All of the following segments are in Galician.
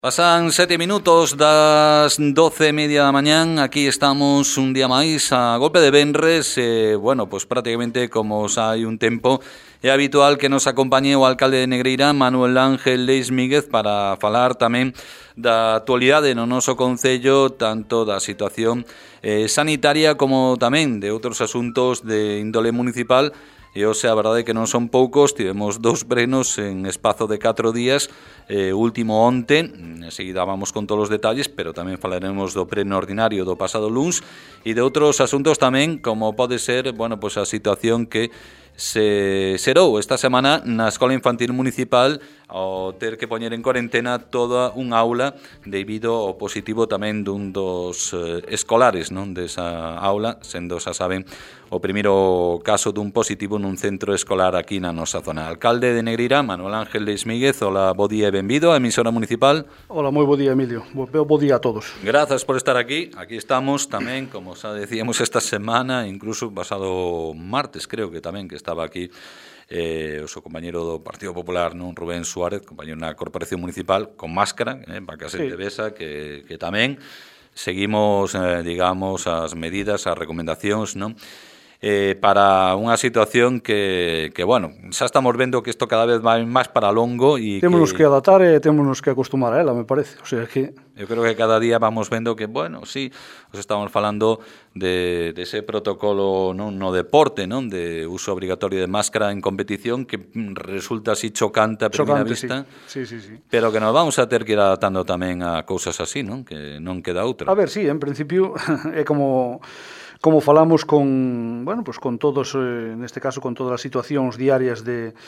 Pasan 7 minutos das 12:30 da mañán. Aquí estamos un día máis a golpe de venres. Bueno, pues prácticamente como xa hai un tempo é habitual que nos acompañe o alcalde de Negreira, Manuel Ángel Leismíguez, para falar tamén da actualidade no noso concello, tanto da situación sanitaria como tamén de outros asuntos de índole municipal. E hoxe a verdade é que non son poucos, tivemos 2 plenos en espazo de 4 días, último onte, enseguida vamos con todos os detalles, pero tamén falaremos do pleno ordinario do pasado luns e de outros asuntos tamén, como pode ser, bueno, pues a situación que se xerou esta semana na Escola Infantil Municipal ao ter que poñer en cuarentena toda un aula debido ao positivo tamén dun dos escolares, non, desa aula, sendo, xa saben, o primeiro caso dun positivo nun centro escolar aquí na nosa zona. Alcalde de Negreira, Manuel Ángel Leismíguez, hola, bo día e benvido á emisora municipal. Hola, moi bo día, Emilio. Bo día a todos. Grazas por estar aquí. Aquí estamos tamén, como xa decíamos esta semana, incluso pasado martes, creo que tamén, que estaba aquí o seu compañero do Partido Popular, non, Rubén Suárez, compañero na Corporación Municipal, con máscara, para que a xente vesa, que tamén seguimos, digamos, as medidas, as recomendacións, non? Para unha situación que, bueno, xa estamos vendo que isto cada vez vai máis para longo e témonos que adaptar e témonos que acostumar a ela, me parece. O sea que eu creo que cada día vamos vendo que, bueno, sí, os estamos falando de ese protocolo, non, no deporte, non, de uso obrigatorio de máscara en competición, que resulta así chocante a primeira vista, sí. pero que nos vamos a ter que ir adaptando tamén a cousas así, non, que non queda outra. A ver, sí, en principio é como falamos con, bueno, pues con todos, neste caso con todas as situacións diarias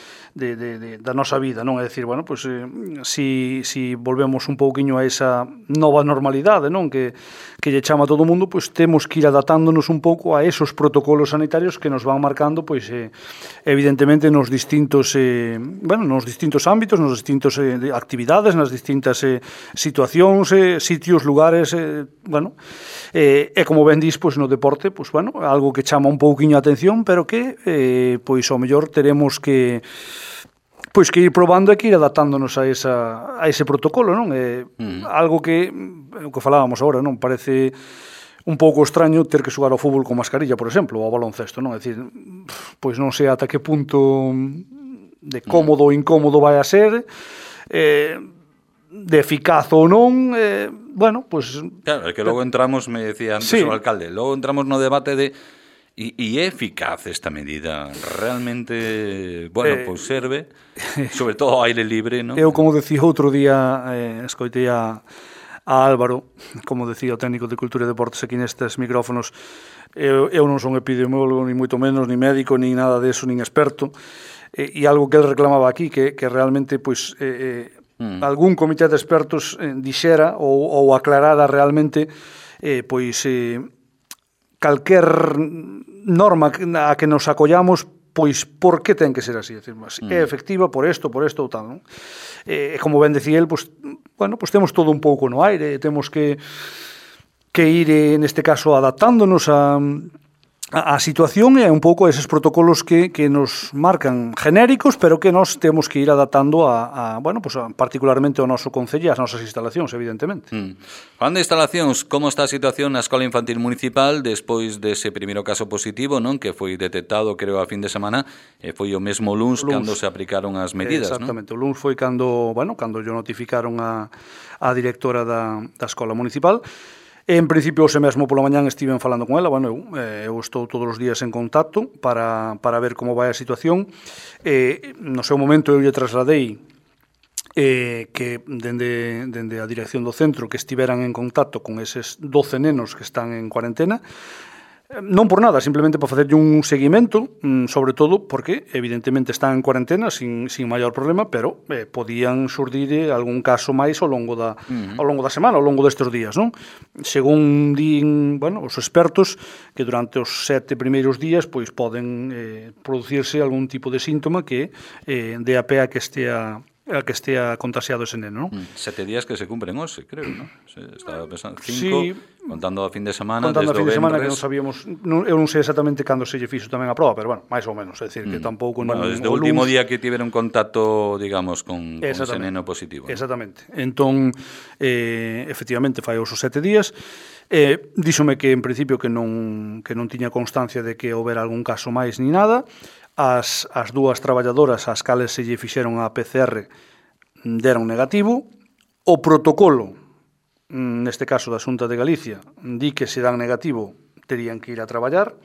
da nosa vida, non? É dicir, bueno, pues si volvemos un pouquiño a esa nova normalidade, non? Que lle chama a todo o mundo, pues temos que ir adaptándonos un pouco a esos protocolos sanitarios que nos van marcando, pues evidentemente nos distintos, nos distintos ámbitos, nos distintos actividades, nas distintas situacións, sitios, lugares, bueno, e como ben dis, pues no deporte, pues bueno, algo que chama un pouquiño a atención, pero que pois ao mellor teremos que ir probando e que ir adaptándonos a ese protocolo, non? Algo que o que falábamos agora, non? Parece un pouco extraño ter que xogar ao fútbol con mascarilla, por exemplo, ou ao baloncesto, non? É dicir, pois non sei ata que punto de cómodo ou incómodo vai a ser, de eficaz ou non, bueno, pues... Claro, é que logo entramos, me decía antes o alcalde, logo entramos no debate de e é eficaz esta medida, realmente, bueno, pues serve, sobre todo ao aire libre, non? Eu, como decía outro día, escoitei a Álvaro, como decía o técnico de Cultura e Deportes aquí nestes micrófonos, eu non son epidemiólogo, ni moito menos, ni médico, ni nada deso, nin experto, e algo que ele reclamaba aquí, que realmente, pois... algún comité de expertos dixera ou aclarara realmente calquer norma a que nos acollamos, pois por que ten que ser así, é efectiva por isto ou tal, non? Como ben decía el, pois, bueno, pois temos todo un pouco no aire, temos que ir, neste caso, adaptándonos a situación e un pouco a eses protocolos que nos marcan genéricos, pero que nos temos que ir adaptando bueno, pues particularmente ao noso concello e ás nosas instalacións, evidentemente. Falando de instalacións, como está a situación na Escola Infantil Municipal despois dese primeiro caso positivo, non, que foi detectado, creo, a fin de semana, e foi o mesmo luns cando se aplicaron as medidas, exactamente, non? O luns foi cando lle notificaron a directora da Escola Municipal. En principio, hoxe mesmo pola mañán estiven falando con ela, bueno, eu estou todos os días en contacto para ver como vai a situación. No seu momento eu lle trasladei que dende a dirección do centro que estiveran en contacto con eses 12 nenos que están en cuarentena, non por nada, simplemente para facerlle un seguimento, sobre todo porque evidentemente están en cuarentena sin maior problema, pero podían xurdir algún caso máis ao longo da semana, ao longo destes días, non? Según din, bueno, os expertos, que durante os 7 primeiros días pois poden producirse algún tipo de síntoma que dé a pé a que estea a que estea contagiado ese neno, non? 7 días que se cumpren hoxe, creo, non? Estaba pensando, 5, Sí, contando a fin de semana, contando a desde fin o de semana que non venres. sabíamos, eu non sei exactamente cando se lle fixo tamén a proba, pero bueno, máis ou menos, é dicir, que tampouco non... Bueno, desde o último día que tiveron contacto, digamos, con ese neno positivo. Exactamente. Entón, efectivamente, fai os 7 días. Díxome que, en principio, que non tiña constancia de que houbera algún caso máis ni nada. As dúas traballadoras ás cales se lle fixeron a PCR deron negativo. O protocolo, neste caso da Xunta de Galicia, di que se dan negativo terían que ir a traballar.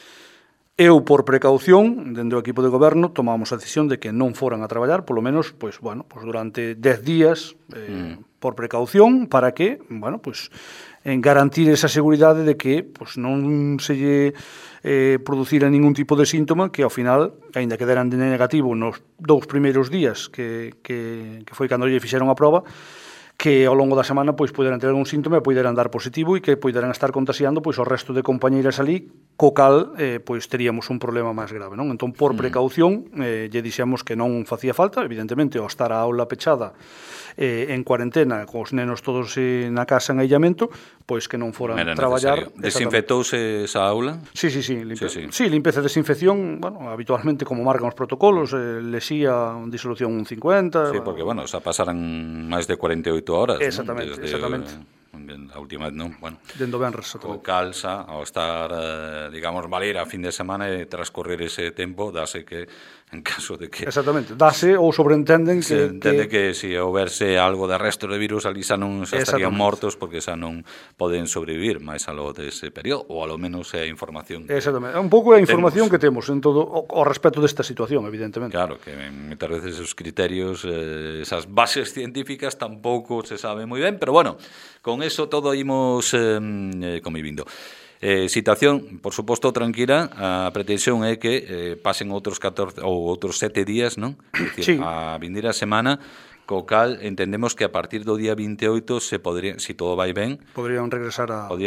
Eu, por precaución, dende o equipo de goberno, tomamos a decisión de que non foran a traballar, polo menos, pois, bueno, pois durante 10 días, por precaución, para que, bueno, pois, garantir esa seguridade de que pois, non se lle producira ningún tipo de síntoma que, ao final, aínda que deran de negativo nos 2 primeiros días que foi cando lle fixeron a proba, que ao longo da semana pois poderan ter algún síntoma e poderan dar positivo e que poderan estar contagiando pois o resto de compañeiras ali, co cal pois teríamos un problema máis grave, non? Entón, por precaución, lle dixemos que non facía falta, evidentemente, ao estar a aula pechada en cuarentena, cos nenos todos na casa en aillamento, pois que non foran a traballar. Desinfectouse esa aula? Sí, limpeza e desinfección, bueno, habitualmente como marcan os protocolos, lexía disolución 50... Sí, porque, bueno, xa pasaran máis de 48 horas. Exactamente, ¿no? exactamente. A última vez, non? Bueno, dendo venres, o calza, ao estar, digamos, valer a fin de semana e transcorrer ese tempo, dase que, en caso de que... Exactamente, dase ou sobreentenden que... Se entende que se houberse algo de resto de virus ali xa non xa estarían mortos porque xa non poden sobrevivir máis a lo dese período, ou a lo menos é a información que... Exactamente, un pouco a información que temos en todo o respecto desta situación, evidentemente. Claro, que moitas veces os criterios, esas bases científicas tampouco se sabe moi ben, pero bueno, con eso todo imos convivindo. Situación, por suposto, tranquila. A pretensión é que pasen outros 14 ou outros 7 días, non? Dicir, a vindeira semana, co cal entendemos que a partir do día 28 se podría, se todo vai ben, podrían regresar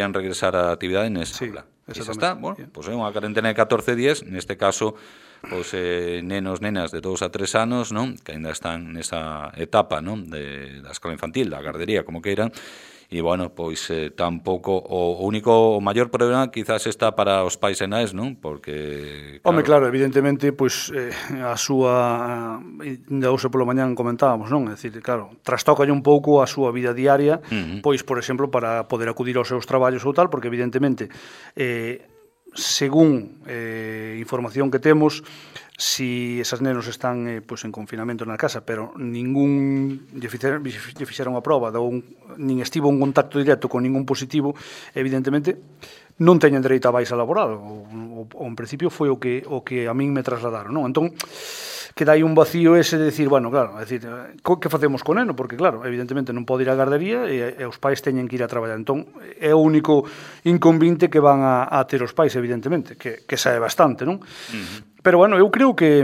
a actividade nesa aula. E xa está, bueno, pois é unha cuarentena de 14 días, neste caso, pois nenos, nenas de 2 a 3 anos, non? Que ainda están nesa etapa, non? Da escola infantil, da gardería, como queiran. E, bueno, pois tampouco o único, o maior problema quizás está para os pais e nais, non? Porque... Claro, claro, evidentemente, pois a súa... Ainda hoxe polo mañán comentábamos, non? É dicir, claro, trastócalle un pouco a súa vida diaria, pois, por exemplo, para poder acudir aos seus traballos ou tal, porque, evidentemente, según información que temos, si esas nenos están pois, en confinamento na casa, pero ningún lle fixeron a proba, nin estivo en contacto directo con ningún positivo, evidentemente non teñen dereito a baixa laboral. O en principio foi o que a min me trasladaron, non? Entón, queda aí un vacío ese de decir, bueno, claro, é dicir, que facemos con neno? Porque, claro, evidentemente non pode ir á gardería e os pais teñen que ir a traballar. Entón, é o único inconvinte que van a ter os pais, evidentemente, que xa é bastante, non? Pero, bueno, eu creo que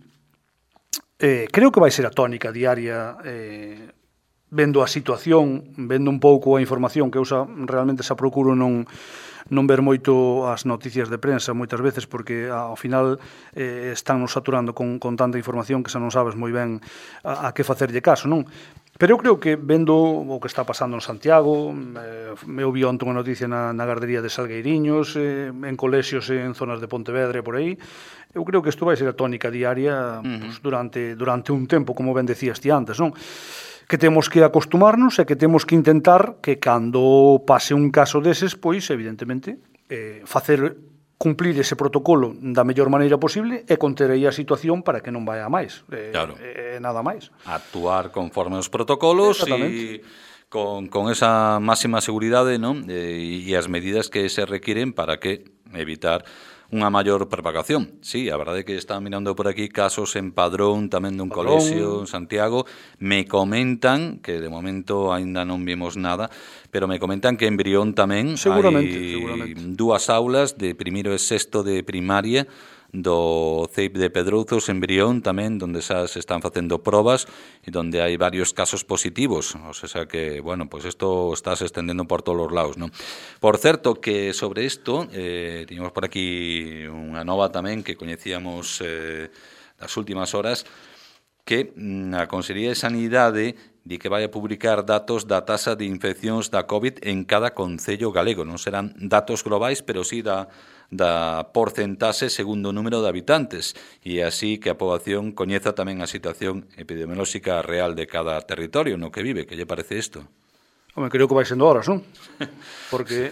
vai ser a tónica diaria, vendo a situación, vendo un pouco a información, que eu realmente xa procuro non ver moito as noticias de prensa moitas veces, porque ao final están nos saturando con tanta información que xa non sabes moi ben a que facerlle caso, non? Pero eu creo que vendo o que está pasando en Santiago, eu vi onte unha noticia na gardería de Salgueiriños, en colexios en zonas de Pontevedra e por aí, eu creo que isto vai ser a tónica diaria pues, durante un tempo, como ben decías ti antes, non? Que temos que acostumarnos e que temos que intentar que cando pase un caso deses, pois, evidentemente, facer cumplir ese protocolo da mellor maneira posible e conter aí a situación para que non vaya a máis. Claro. Nada máis. Actuar conforme os protocolos e con esa máxima seguridade, non? E as medidas que se requiren para que evitar unha maior propagación. Sí, a verdade é que están mirando por aquí casos en Padrón, tamén dun colexio en Santiago. Me comentan, que de momento aínda non vimos nada, pero me comentan que en Brión tamén hai 2 aulas de primeiro e sexto de primaria do CEIP de Pedrouzos en Brión tamén, donde xa se están facendo probas e donde hai varios casos positivos, o sea que, bueno, pues isto está se estendendo por todos os lados, non? Por certo, que sobre isto tiñamos por aquí unha nova tamén que coñecíamos das últimas horas, que a Consellería de Sanidade di que vai a publicar datos da taxa de infeccións da COVID en cada concello galego. Non serán datos globais, pero sí da porcentaxe segundo o número de habitantes, e así que a poboación coñeza tamén a situación epidemiolóxica real de cada territorio no que vive. Que lle parece isto? Home, creo que vai sendo horas, non? Porque,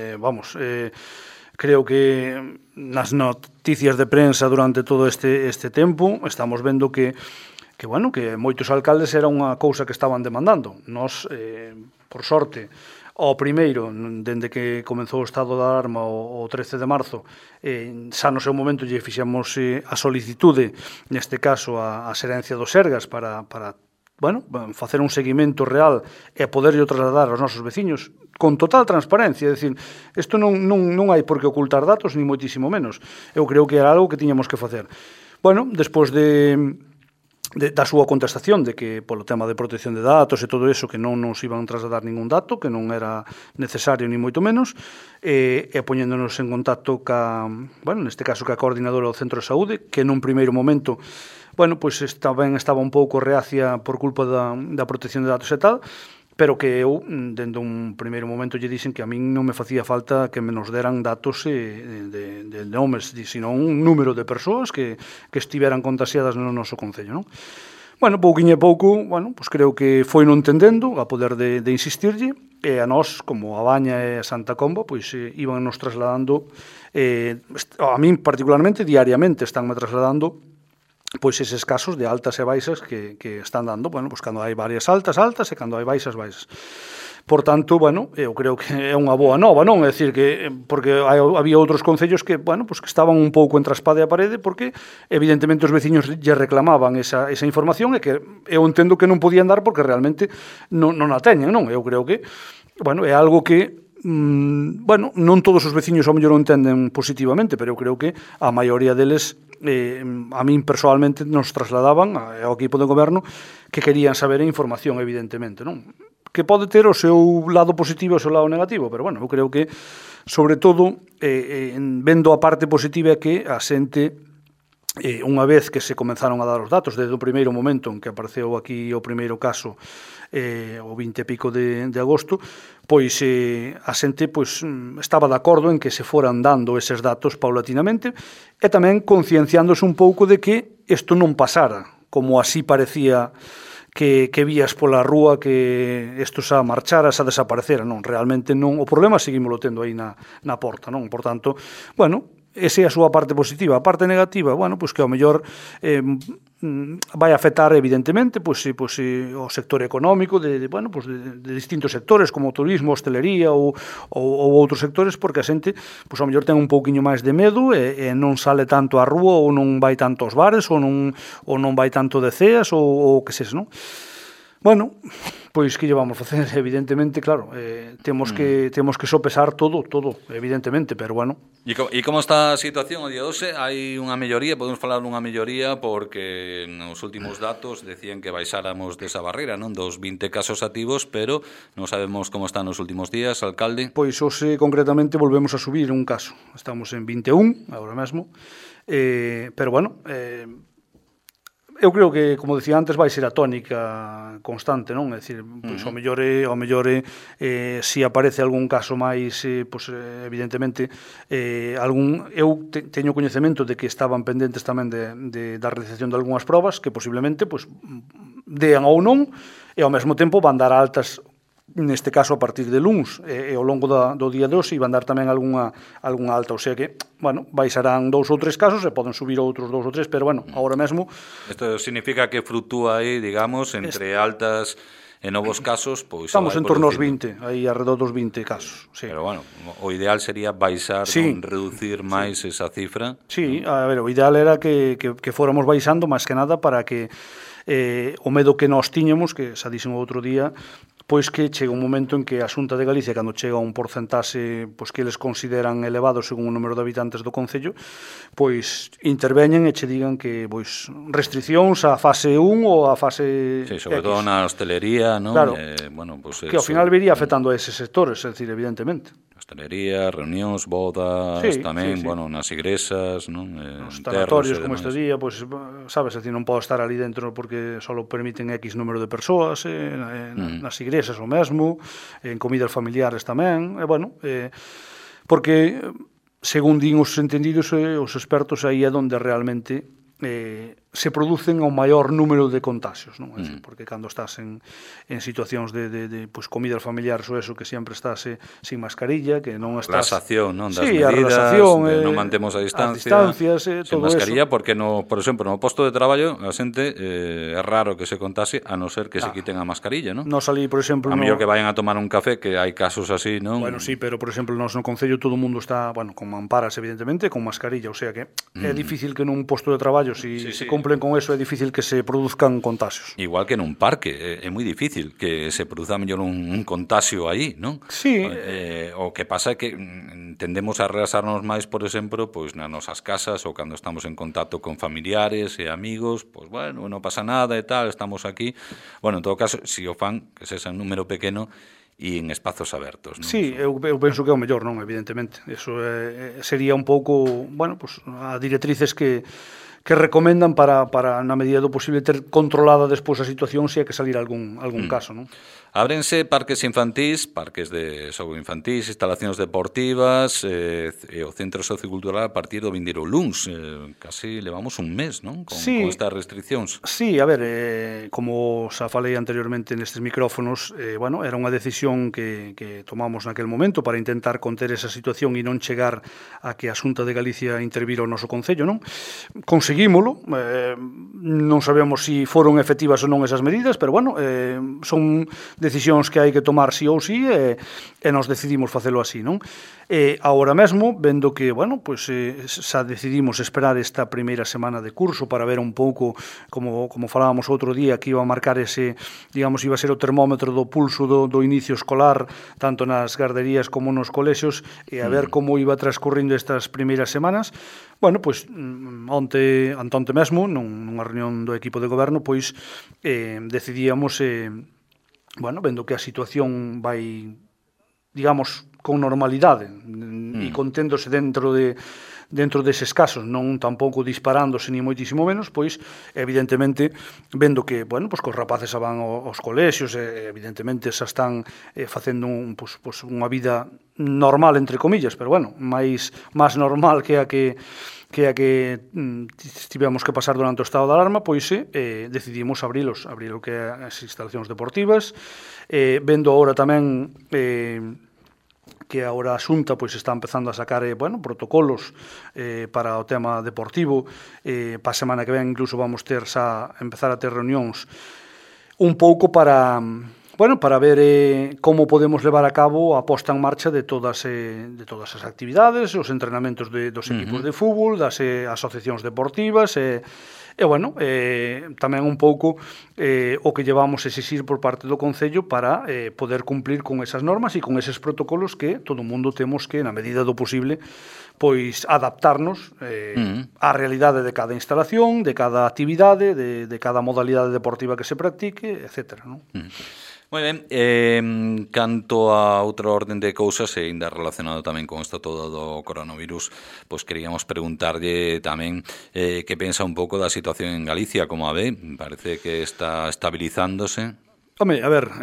creo que nas noticias de prensa durante todo este tempo estamos vendo que moitos alcaldes era unha cousa que estaban demandando. Nós, por sorte, ao primeiro, dende que comenzou o estado de alarma o 13 de marzo, xa no seu momento lle fixemos a solicitude, neste caso a Xerencia do Sergas, para facer un seguimento real e poderlle trasladar aos nosos veciños con total transparencia. É dicir, isto non hai por que ocultar datos, ni moitísimo menos. Eu creo que era algo que tiñamos que facer. Bueno, despois da súa contestación de que polo tema de protección de datos e todo eso que non nos iban a trasladar ningún dato, que non era necesario ni moito menos, e poñéndonos en contacto neste caso ca coordinadora do Centro de Saúde, que nun primeiro momento estaba un pouco reacia por culpa da protección de datos e tal, pero que eu, dende un primeiro momento, lle dixen que a min non me facía falta que me nos deran datos de nomes, sino un número de persoas que estiveran contagiadas no noso concello, non? Bueno, pouquiño a pouco, creo que foi non entendendo a poder de insistirlle, e a nós, como a Baña e a Santa Comba, iban nos trasladando, a min particularmente, diariamente estánme trasladando eses casos de altas e baixas que están dando, cando hai varias altas e cando hai baixas. Por tanto, eu creo que é unha boa nova, non? É dicir, que porque había outros concellos que, que estaban un pouco entre a espada e a parede, porque evidentemente os veciños lle reclamaban esa información, e que eu entendo que non podían dar porque realmente non a teñen, non? Eu creo que, é algo que non todos os veciños ao mellor o entenden positivamente, pero eu creo que a maioría deles, a min personalmente, nos trasladaban ao equipo de goberno que querían saber a información, evidentemente, non? Que pode ter o seu lado positivo e o seu lado negativo, pero eu creo que, sobre todo, vendo a parte positiva, é que a xente, unha vez que se comenzaron a dar os datos, desde o primeiro momento en que apareceu aquí o primeiro caso, o 20 e pico de agosto, a xente estaba de acordo en que se foran dando eses datos paulatinamente, e tamén concienciándose un pouco de que isto non pasara, como así parecía que vías pola rúa que isto xa marchara, xa desaparecera. Non, realmente non. O problema seguímolo tendo aí na porta, non? Por tanto, esa é a súa parte positiva. A parte negativa, que ao mellor vai afectar evidentemente o sector económico de distintos sectores como o turismo, hostelería ou outros sectores, porque a xente ao mellor ten un pouquiño máis de medo e non sale tanto á rúa, ou non vai tanto aos bares, ou non vai tanto de ceas, ou que sexa, non? Que lle vamos facer? Evidentemente, claro, temos que sopesar todo, evidentemente, pero E como está a situación o día 12? Hai unha melloría, podemos falar dunha melloría, porque nos últimos datos decían que baixáramos desa barreira, non? Dos 20 casos activos, pero non sabemos como están nos últimos días, alcalde. Pois hoxe, concretamente, volvemos a subir un caso. Estamos en 21, agora mesmo, pero eu creo que, como decía antes, vai ser a tónica constante, non? É dicir, ao mellor se aparece algún caso máis, evidentemente, eu teño coñecemento de que estaban pendentes tamén da realización de algunhas probas que posiblemente dean ou non, e ao mesmo tempo van dar altas, neste caso a partir de luns, e ao longo do día de hoxe iban dar tamén algunha alta, ou sea que, baixarán 2 ou 3 casos e poden subir outros 2 ou 3, pero agora mesmo... Isto significa que flutúa aí, digamos, entre altas e novos casos, estamos en torno aos 20, aí alrededor dos 20 casos, sí. Pero o ideal sería baixar, non reducir máis esa cifra. Sí, a ver, o ideal era que fóramos baixando, máis que nada, para que o medo que nós tiñamos, que xa dixen o outro día, que chega un momento en que a Xunta de Galicia, cando chega a un porcentaxe que eles consideran elevado según o número de habitantes do concello, interveñen e che digan que restriccións a fase 1 ou a fase Sí, sobre todo na hostelería, non? Claro, que ao final viría afectando a eses sectores, é dicir, evidentemente. hostelería, reunións, bodas, tamén, bueno, nas igresas, non? Nos tanatorios como este día, pois, sabes, así non podo estar ali dentro porque só permiten X número de persoas, nas igresas o mesmo, en comidas familiares tamén, bueno, porque, según din os entendidos, os expertos, aí é onde realmente se producen o maior número de contagios, non? Porque cando estás en situacións de pues, comidas familiares ou eso, que sempre estás sin mascarilla, que non estás... Relaxación, non? Das medidas, relaxación, non mantemos a distancia, todo mascarilla, eso. porque, por exemplo, no posto de traballo, a xente é raro que se contase, a non ser que se quiten a mascarilla, non? Nos ali, por exemplo... A mellor que vayan a tomar un café, que hai casos así, non? Bueno, sí, pero, por exemplo, nos no Concello todo o mundo está, bueno, con mamparas, evidentemente, con mascarilla, o sea que é difícil que nun posto de traballo, se cumplen con eso, é difícil que se produzcan contagios. Igual que nun parque, é moi difícil que se produza mellor un contagio aí, non? Sí. O que pasa é que tendemos a relaxarnos máis, por exemplo, pois nas nosas casas ou cando estamos en contacto con familiares e amigos, pois bueno, non pasa nada e tal, estamos aquí. Bueno, en todo caso, se o fan, que sexa un número pequeno e en espazos abertos, non? Sí, eu penso que é o mellor, non, evidentemente. Eso sería un pouco, bueno, pues, a directrices que recomendan para, na medida do posible, ter controlada despois a situación se hai que salir algún caso, non? Ábrense parques infantís, parques de xogo infantís, instalacións deportivas e o Centro Sociocultural a partir do vindeiro luns. Casi levamos un mes, non? Con estas restriccións. Sí, a ver, como xa falei anteriormente nestes micrófonos, bueno, era unha decisión que tomamos naquel momento para intentar conter esa situación e non chegar a que a Xunta de Galicia intervira o noso Concello, non? Conseguímolo, non sabemos se foron efectivas ou non esas medidas, pero bueno, son decisións que hai que tomar sí ou sí e nos decidimos facelo así, non? Agora mesmo, vendo que, bueno, pois xa decidimos esperar esta primeira semana de curso para ver un pouco, como falábamos outro día, que iba a marcar ese, digamos, iba a ser o termómetro do pulso do inicio escolar, tanto nas garderías como nos colexios, e a ver como iba transcurrindo estas primeiras semanas. Bueno, pois, onte mesmo, nunha reunión do equipo de goberno, pois, decidíamos... bueno, vendo que a situación vai, digamos, con normalidade e conténdose dentro deses casos, non tampouco disparándose ni moitísimo menos, pois, evidentemente, vendo que, bueno, pois, que os rapaces van aos colexios, evidentemente, xa están facendo unha vida normal, entre comillas, pero, bueno, máis normal que a que tivemos que pasar durante o estado de alarma, pois decidimos abrir o que é as instalacións deportivas, vendo agora tamén que agora a Xunta pois está empezando a sacar protocolos para o tema deportivo. Para a semana que ven incluso vamos empezar a ter reunións un pouco para ver como podemos levar a cabo a posta en marcha de todas as actividades, os entrenamentos dos equipos de fútbol, das asociacións deportivas, tamén un pouco o que llevamos a exixir por parte do Concello para poder cumplir con esas normas e con eses protocolos que todo o mundo temos que, na medida do posible, pois adaptarnos á realidade de cada instalación, de cada actividade, de cada modalidade deportiva que se practique, etc. Non? Moi ben, canto a outra orden de cousas e ainda relacionado tamén con isto todo do coronavirus, pois queríamos preguntarlle tamén que pensa un pouco da situación en Galicia, como a ve, parece que está estabilizándose. Home, a ver,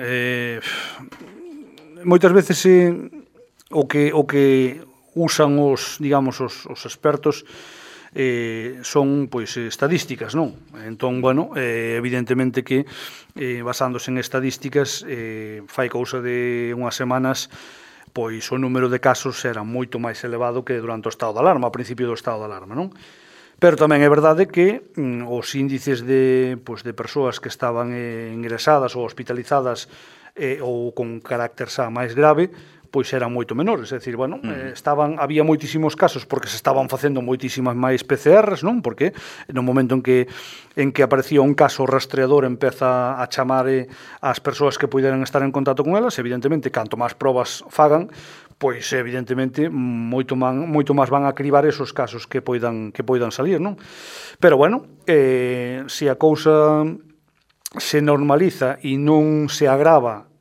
moitas veces o que usan os expertos son pois estadísticas, non? Entón, evidentemente que basándose en estadísticas fai cousa de unhas semanas pois o número de casos era moito máis elevado que durante o estado de alarma, ao principio do estado de alarma, non? Pero tamén é verdade que os índices de persoas que estaban ingresadas ou hospitalizadas ou con carácter xa máis grave pois eran moito menores, é dicir, había moitísimos casos porque se estaban facendo moitísimas máis PCRs, non? Porque no momento en que aparecía un caso rastreador empeza a chamar ás persoas que puderan estar en contacto con elas, evidentemente, canto máis probas fagan, pois evidentemente moito máis van a cribar esos casos que poidan salir, non? Pero se a cousa se normaliza e non se agrava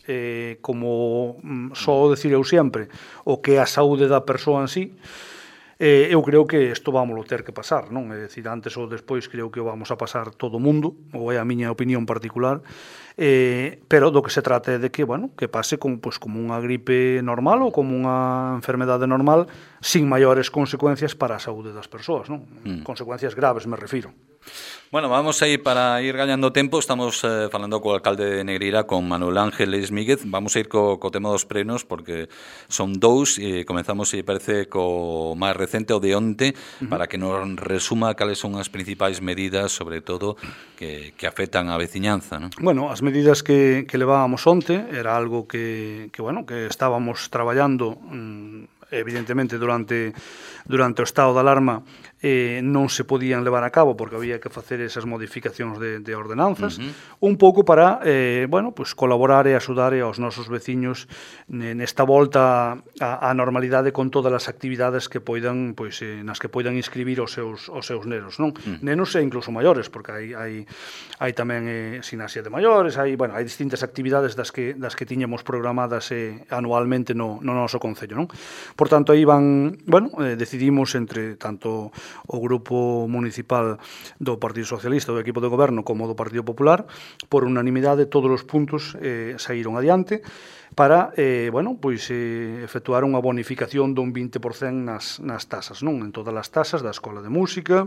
como só decir eu sempre, o que é a saúde da persoa en sí, eu creo que isto vámoslo ter que pasar, non? É dicir, antes ou despois creo que o vamos a pasar todo o mundo, ou é a miña opinión particular, pero do que se trata é de que, bueno, que pase como unha gripe normal ou como unha enfermedade normal, sin maiores consecuencias para a saúde das persoas, non? Consecuencias graves, me refiro. Bueno, vamos aí para ir gañando tempo. Estamos falando co alcalde de Negreira, con Manuel Ángeles Míguez. Vamos a ir co tema dos prenos, porque son dous, e comenzamos, se parece, co máis recente, o de onte, para que nos resuma cales son as principais medidas, sobre todo, que afectan a veciñanza, non? Bueno, as medidas que levábamos onte era algo que estábamos traballando, evidentemente, durante o estado de alarma, non se podían levar a cabo porque había que facer esas modificacións de ordenanzas, un pouco para colaborar e axudar aos nosos veciños nesta volta á normalidade, con todas as actividades que poidan, nas que poidan inscribir os seus nenos, non? Nenos e incluso maiores, porque hai tamén gimnasia de maiores, hai distintas actividades das que tiñamos programadas anualmente no noso concello, non? Por tanto, aí decidimos entre tanto o grupo municipal do Partido Socialista, do equipo de goberno, como do Partido Popular, por unanimidade, todos os puntos saíron adiante para efectuar unha bonificación dun 20% nas tasas, non? En todas as tasas da Escola de Música,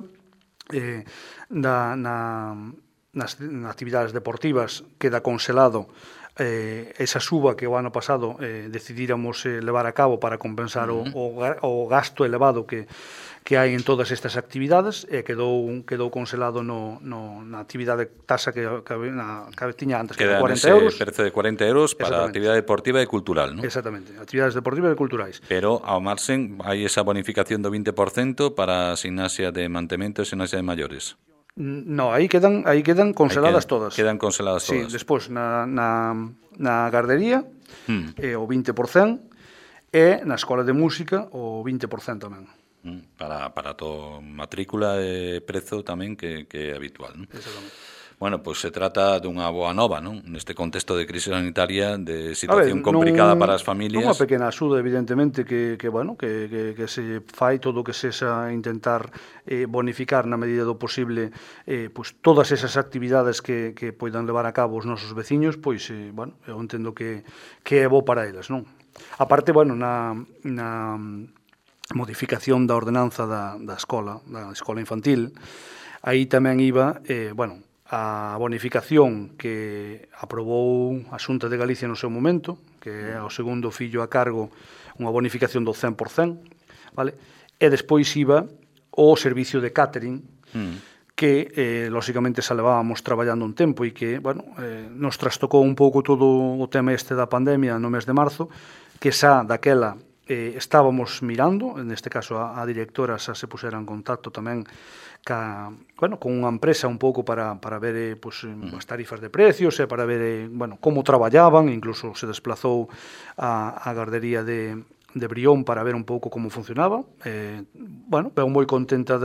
nas actividades deportivas queda congelado esa suba que o ano pasado decidíramos levar a cabo para compensar o gasto elevado que hai en todas estas actividades, e quedou congelado na actividade tasa que tiña antes, que era 40 euros. Queda nese prezo de 40 euros para a actividade deportiva e cultural, non? Exactamente, actividades deportivas e culturais. Pero ao marxen hai esa bonificación do 20% para a gimnasia de mantemento e gimnasia de maiores. No, aí quedan congeladas todas. Quedan congeladas todas. Sí, despois na gardería o 20%, e na escola de música o 20% tamén. Para todo matrícula e prezo tamén que é habitual, non? Exactamente. Bueno, pois se trata dunha boa nova, non? Neste contexto de crise sanitaria, de situación complicada para as familias. Unha pequena axuda, evidentemente, que se fai todo o que sexa intentar bonificar na medida do posible todas esas actividades que poidan levar a cabo os nosos veciños, eu entendo que é bo para elas, non? A parte, na modificación da ordenanza da escola infantil, aí tamén iba, a bonificación que aprobou a Xunta de Galicia no seu momento, que é o segundo fillo a cargo, unha bonificación do 100%, vale? E despois iba o servicio de catering, que, lóxicamente, xa levábamos traballando un tempo e que, nos trastocou un pouco todo o tema da pandemia no mes de marzo, que xa daquela estábamos mirando, neste caso a directora xa se pusera en contacto tamén con unha empresa un pouco para ver as tarifas de precios e para ver como traballaban, incluso se desplazou a gardería de Brión para ver un pouco como funcionaba. Veu moi contenta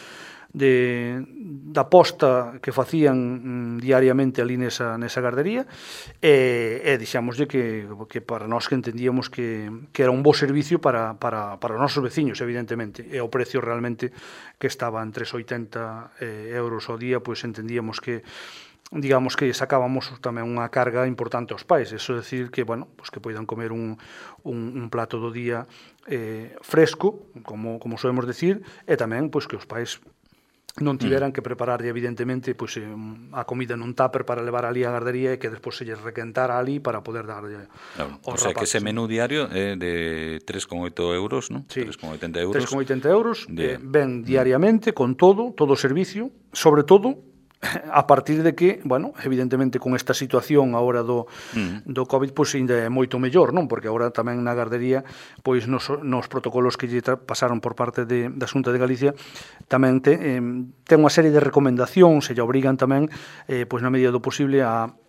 da posta que facían diariamente ali nesa gardería, e dixámoslle que para nós que entendíamos que era un bo servicio para os nosos veciños, evidentemente, e o precio realmente que estaba en 3,80 euros ao día, entendíamos que sacábamos tamén unha carga importante aos pais, eso decir que que poidan comer un plato do día fresco, como solemos decir, e tamén que os pais non tiveran que prepararlle, evidentemente, a comida nun tupper para levar ali á gardería, e que despois se lle requentara ali para poder darlle aos rapaces. O sea, que ese menú diario é de 3,8 euros, non? Sí, 3,80 euros. 3,80 euros, ven diariamente, con todo o servicio, sobre todo a partir de que, evidentemente, con esta situación agora do COVID, ainda é moito mellor, non? Porque agora tamén na gardería, nos protocolos que lle pasaron por parte da Xunta de Galicia, tamén ten unha serie de recomendacións, e lle obrigan tamén, na medida do posible, a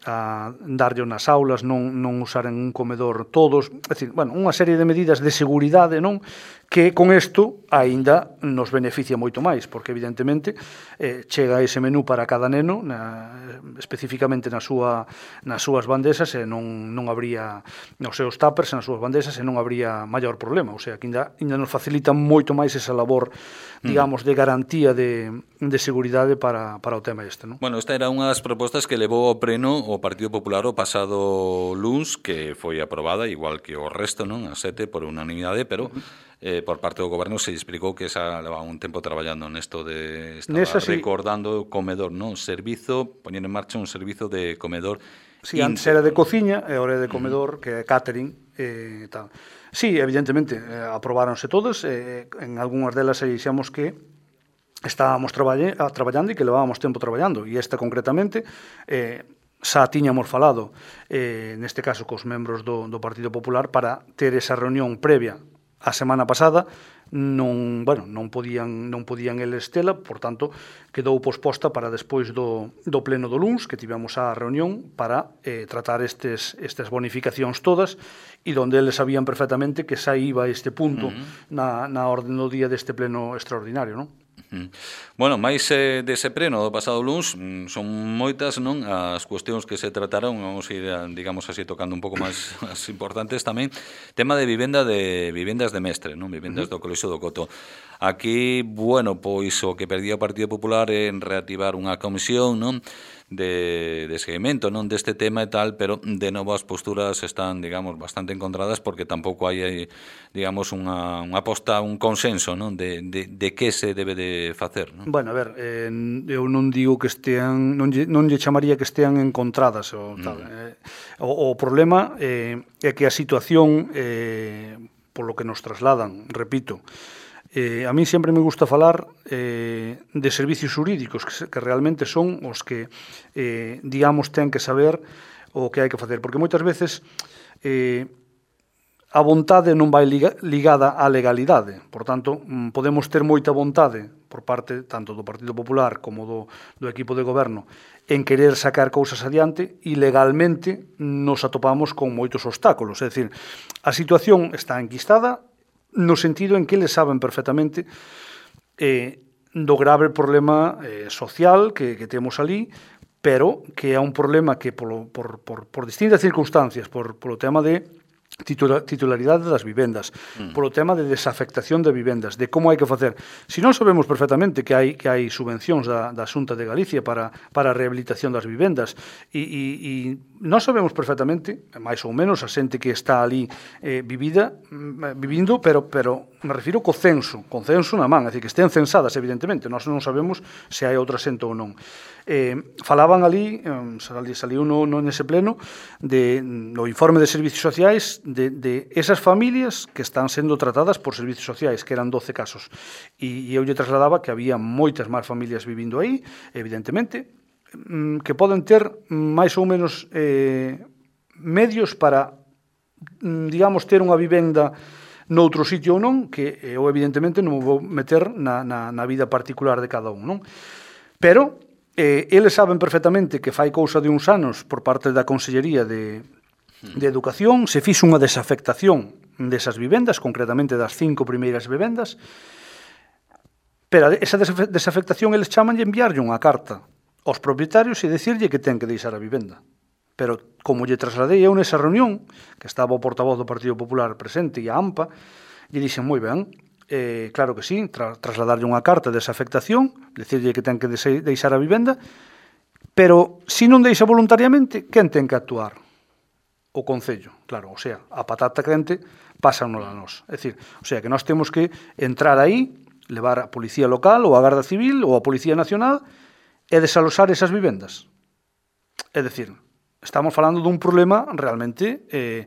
darlle nas aulas, non usar en un comedor todos, é dicir, bueno, unha serie de medidas de seguridade, non, que con isto aínda nos beneficia moito máis, porque evidentemente chega ese menú para cada neno, especificamente nas súas bandesas, e non habría nos seus tuppers, nas súas bandesas, e non habría maior problema, o sea, que ainda nos facilita moito máis esa labor, digamos, de garantía de seguridade para o tema este, non? Bueno, esta era unha das propostas que levou ao pleno o Partido Popular o pasado luns, que foi aprobada, igual que o resto, non, a 7 por unanimidade, pero por parte do goberno se explicou que xa leva un tempo traballando nesto de recordando o comedor, non? Poñer en marcha un servizo de comedor. Si, antes era de cociña e ahora é de comedor, que é catering e tal. Sí, evidentemente, aprobáronse todas, en algunhas delas dixemos que estábamos traballando e que levábamos tempo traballando, e esta concretamente xa tiñamos falado, neste caso cos membros do Partido Popular, para ter esa reunión previa a semana pasada. Non podían eles tela, por tanto, quedou posposta para despois do pleno do luns, que tivemos a reunión para tratar estas bonificacións todas, e donde eles sabían perfectamente que xa iba este punto na orden do día deste pleno extraordinario, non? Bueno, máis dese pleno do pasado luns, son moitas, non, as cuestións que se trataron. Vamos a ir, digamos así, tocando un pouco máis as importantes tamén. Tema de vivendas de mestre, non, vivendas do Colexio do Coto. Aquí, bueno, pois o que perdía o Partido Popular en reactivar unha comisión, non, de seguimento, non, deste tema e tal, pero de novo as posturas están, digamos, bastante encontradas, porque tampouco hai, digamos, unha aposta, un consenso, non, de que se debe de facer, non? Bueno, a ver, eu non digo que estean, non lle chamaría que estean encontradas ou tal. O problema é que a situación, polo que nos trasladan, repito, a mí sempre me gusta falar de servicios xurídicos que realmente son os que, digamos, ten que saber o que hai que facer, porque moitas veces a vontade non vai ligada á legalidade. Por tanto, podemos ter moita vontade por parte tanto do Partido Popular como do equipo de goberno en querer sacar cousas adiante, e legalmente nos atopamos con moitos obstáculos. É dicir, a situación está enquistada no sentido en que eles saben perfectamente do grave problema social que temos ali, pero que é un problema que por distintas circunstancias, polo tema de titularidade das vivendas, polo tema de desafectación de vivendas, de como hai que facer. Se non sabemos perfectamente que hai subvencións da Xunta de Galicia para a rehabilitación das vivendas, e non sabemos perfectamente, máis ou menos, a xente que está ali vivindo, pero me refiro co censo na man, é dicir, que estén censadas, evidentemente. Nós non sabemos se hai outra xente ou non. Falaban ali, saliu nese pleno, no informe de servicios sociais, de esas familias que están sendo tratadas por servicios sociais, que eran 12 casos. E eu lle trasladaba que había moitas máis familias vivindo aí, evidentemente, que poden ter máis ou menos medios para, digamos, ter unha vivenda noutro sitio ou non, que eu evidentemente non vou meter na vida particular de cada un, non? Pero eles saben perfectamente que fai cousa de uns anos por parte da Consellería de Educación se fixo unha desafectación desas vivendas, concretamente das 5 primeiras vivendas, pero esa desafectación eles chamanlle enviarlle unha carta aos propietarios e dicirlle que ten que deixar a vivenda. Pero, como lle trasladei eu nesa reunión, que estaba o portavoz do Partido Popular presente e a AMPA, lle dixen moi ben, claro que sí, trasladarlle unha carta de desafectación, dicirlle que ten que deixar a vivenda, pero se non deixa voluntariamente, quen ten que actuar? O Concello, claro, o sea, a patata quente pásanos a nós. É dicir, o sea, que nós temos que entrar aí, levar a Policía Local ou a Garda Civil ou a Policía Nacional e desalosar esas vivendas. É dicir, estamos falando dun problema realmente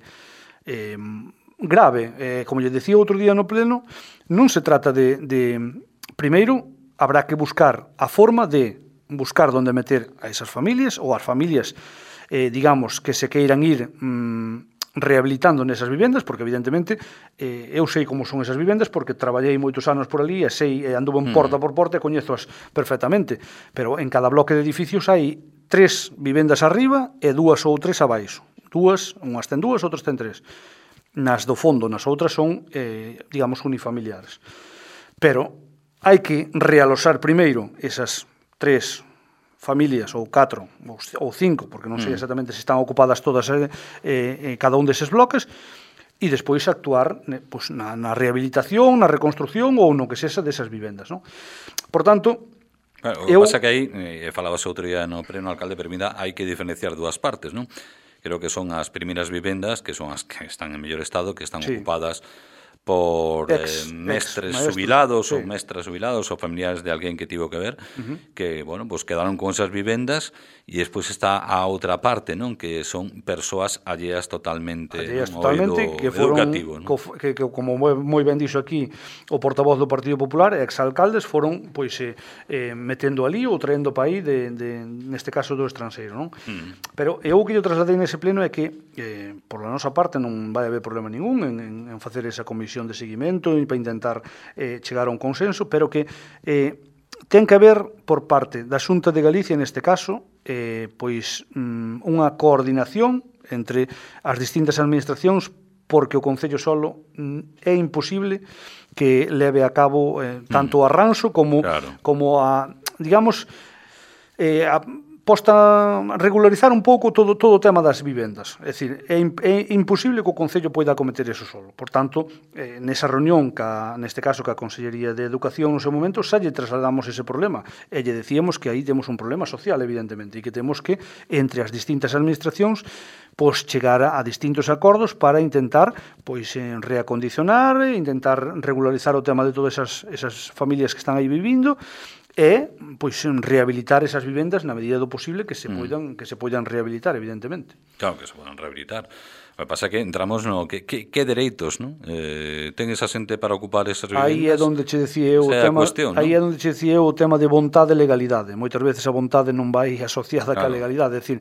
grave. Como lle decía outro día no pleno, non se trata de primeiro, habrá que buscar a forma de buscar onde meter a esas familias ou as familias digamos, que se queiran ir rehabilitando nesas vivendas, porque evidentemente eu sei como son esas vivendas, porque traballei moitos anos por ali e sei, anduve en porta por porta e coñezoas perfectamente, pero en cada bloque de edificios hai 3 vivendas arriba e 2 ou 3 abaixo. Unhas ten 2, outras ten 3. Nas do fondo, nas outras son, digamos, unifamiliares. Pero hai que realosar primeiro esas 3 familias, ou 4, ou 5, porque non sei exactamente se están ocupadas todas cada un deses bloques, e despois actuar pues, na rehabilitación, na reconstrucción ou no que sexa desas vivendas. Non? Por tanto, claro, o que pasa que aí, falabas outro día no pleno alcalde, permita, hai que diferenciar dúas partes, non? Creo que son as primeiras vivendas, que son as que están en mellor estado, que están ocupadas por mestres jubilados ou mestras jubilados ou familiares de alguén que tivo que ver, que, bueno, pues quedaron con esas vivendas e despois está a outra parte, non? Que son persoas alleas totalmente que foron educativo, non? Que como moi ben dixo aquí o portavoz do Partido Popular, exalcaldes foron pois metendo ali ou traendo para aí neste caso do estranxeiro, non? Pero eu o que yo trasladei nese pleno é que por la nosa parte non vai haber problema ningún en facer esa comisión de seguimento e para intentar chegar a un consenso, pero que ten que haber por parte da Xunta de Galicia neste caso pois unha coordinación entre as distintas administracións, porque o Concello solo é imposible que leve a cabo tanto o arranxo como a, digamos, posta regularizar un pouco todo o tema das vivendas. É dicir, é imposible que o Concello poida acometer eso solo. Por tanto, nesa reunión, neste caso, que a Consellería de Educación no seu momento, xa lle trasladamos ese problema. E lle decíamos que aí temos un problema social, evidentemente, e que temos que, entre as distintas administracións, pois chegar a distintos acordos para intentar pois reacondicionar, intentar regularizar o tema de todas esas familias que están aí vivindo, e pois rehabilitar esas vivendas na medida do posible que se poidan rehabilitar, evidentemente. Claro que se podan rehabilitar. O que pasa que entramos no que dereitos, non? Ten esa xente para ocupar esas vivendas. Aí é onde che decía eu o tema de vontade e legalidade. Moitas veces a vontade non vai asociada ca legalidade, é dicir,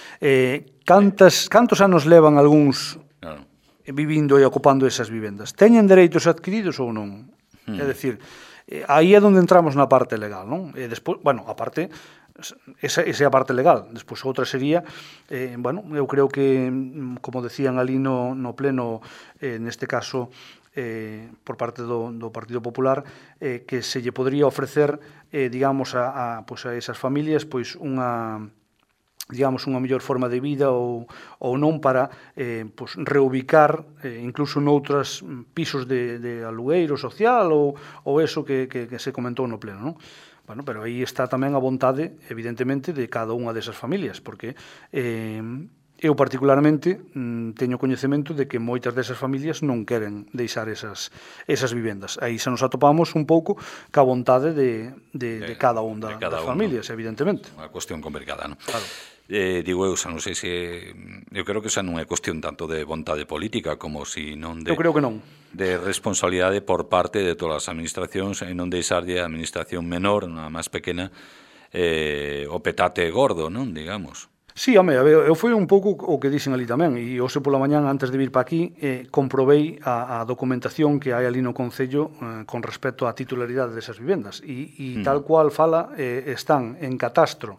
cantos anos levan algúns vivindo e ocupando esas vivendas? Teñen dereitos adquiridos ou non? É dicir, aí é onde entramos na parte legal, non? E despois, bueno, a parte, esa é a parte legal. Despois outra sería, bueno, eu creo que, como decían ali no pleno, neste caso, por parte do Partido Popular, que se lle podría ofrecer, digamos, a esas familias, pois unha mellor forma de vida ou non para reubicar incluso noutros pisos de alugueiro social ou eso que se comentou no pleno, non? Bueno, pero aí está tamén a vontade, evidentemente, de cada unha desas familias, porque eu particularmente teño coñecemento de que moitas desas familias non queren deixar esas vivendas. Aí xa nos atopamos un pouco ca vontade de cada unha das familias, evidentemente. Unha cuestión complicada, non? Claro. Digo eu, xa non sei se... Eu creo que xa non é cuestión tanto de vontade política como si non de... Eu creo que non. De responsabilidade por parte de todas as administracións e non deixarlle a administración menor, a máis pequena, o petate gordo, non? Digamos. Sí, home, eu foi un pouco o que dixen ali tamén, e hoxe pola mañán, antes de vir para aquí, comprobei a documentación que hai ali no Concello con respecto á titularidade desas vivendas, e tal cual fala, están en catastro,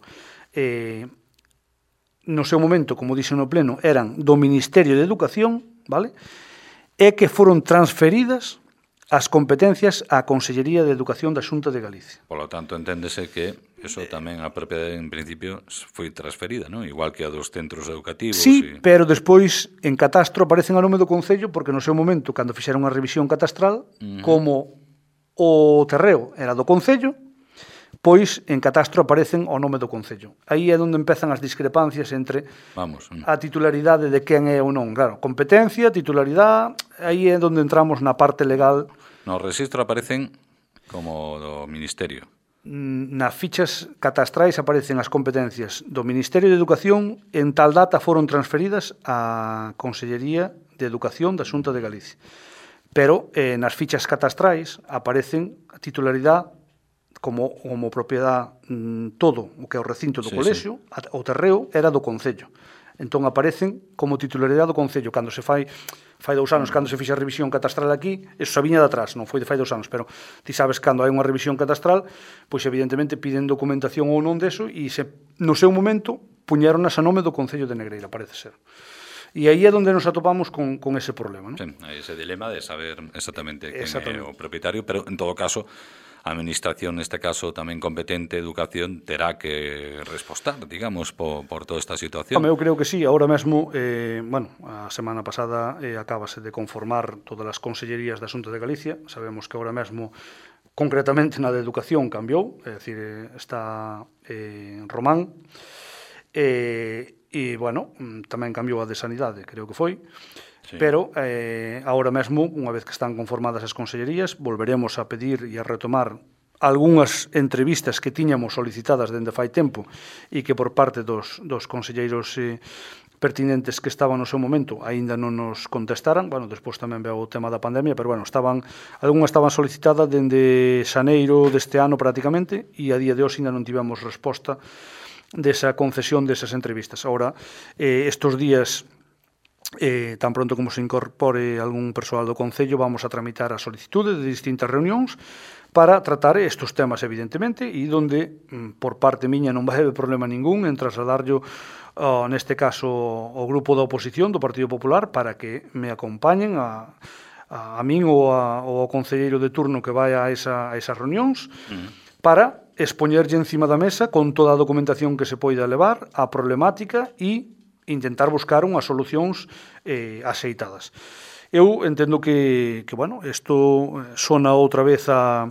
no seu momento, como dixen no pleno, eran do Ministerio de Educación, vale? E que foron transferidas as competencias á Consellería de Educación da Xunta de Galicia. Por lo tanto, enténdese que eso tamén a propiedade, en principio, foi transferida, non? Igual que a dos centros educativos. Sí, pero despois en catastro aparecen a nome do Concello, porque no seu momento, cando fixeron a revisión catastral, como o terreo era do Concello, pois en catastro aparecen o nome do Concello. Aí é onde empezan as discrepancias entre a titularidade de quen é ou non. Claro, competencia, titularidade, aí é onde entramos na parte legal. No registro aparecen como do Ministerio. Nas fichas catastrais aparecen as competencias do Ministerio de Educación, en tal data foron transferidas á Consellería de Educación da Xunta de Galicia. Pero nas fichas catastrais aparecen a titularidade como propiedade todo o que é o recinto do colexio, o terreo era do Concello. Entón aparecen como titularidade do Concello. Cando se fai Fai 2 anos, cando se fixe a revisión catastral aquí, eso xa viña de atrás, non foi de fai 2 anos, pero ti sabes cando hai unha revisión catastral, pois evidentemente piden documentación ou non deso, e no seu momento puñeronas a nome do Concello de Negreira, parece ser. E aí é onde nos atopamos con ese problema, non? Sí, hai ese dilema de saber exactamente quen é o propietario, pero en todo caso a administración, neste caso tamén competente, educación, terá que respostar, digamos, por toda esta situación. Home, eu creo que sí, agora mesmo, a semana pasada acabase de conformar todas as consellerías da Xunta de Galicia, sabemos que agora mesmo, concretamente na de Educación, cambiou, é dicir, está Román, e, bueno, tamén cambiou a de Sanidade, creo que foi, sí. Pero agora mesmo, unha vez que están conformadas as consellerías, volveremos a pedir e a retomar algunhas entrevistas que tiñamos solicitadas dende fai tempo e que por parte dos conselleiros pertinentes que estaban no seu momento aínda non nos contestaran. Bueno, despois tamén veo o tema da pandemia, pero bueno, algunhas estaban solicitadas dende xaneiro deste ano prácticamente, e a día de hoxe ainda non tivemos resposta desa concesión desas entrevistas. Agora, estes días, tan pronto como se incorpore algún persoal do Concello, vamos a tramitar a solicitude de distintas reunións para tratar estes temas, evidentemente, e donde, por parte miña, non vai haber problema ningún en trasladarlo, neste caso, ao grupo da oposición do Partido Popular, para que me acompañen a min ou ao concelleiro de turno que vai a esas reunións, para expoñerlle encima da mesa con toda a documentación que se poida levar a problemática e intentar buscar unhas solucións axeitadas. Eu entendo que bueno, isto sona outra vez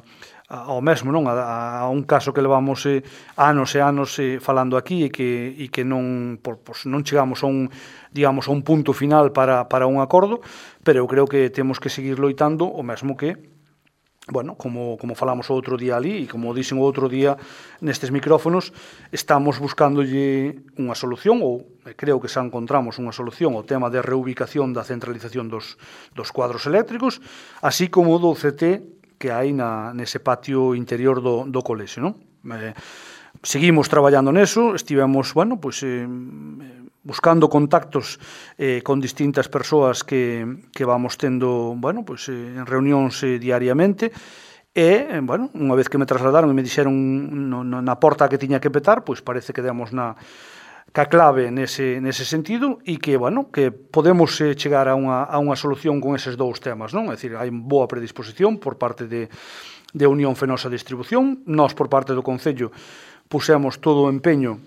ao mesmo, non? A un caso que levamos anos e anos falando aquí e que non chegamos a un punto final para un acordo, pero eu creo que temos que seguir loitando o mesmo que, bueno, como falamos o outro día ali e como dixen o outro día nestes micrófonos, estamos buscándolle unha solución, ou creo que xa encontramos unha solución ao tema de reubicación da centralización dos cuadros eléctricos, así como do CT que hai nese patio interior do colexio, non? Seguimos traballando neso, estivemos, bueno, pois buscando contactos con distintas persoas que vamos tendo, bueno, pois en reunións diariamente, e, bueno, unha vez que me trasladaron e me dixeron na porta que tiña que petar, pois parece que demos ca clave nese sentido, e que, bueno, que podemos chegar a unha solución con eses dous temas, non? É dicir, hai boa predisposición por parte de Unión Fenosa Distribución, nós por parte do Concello pusemos todo o empeño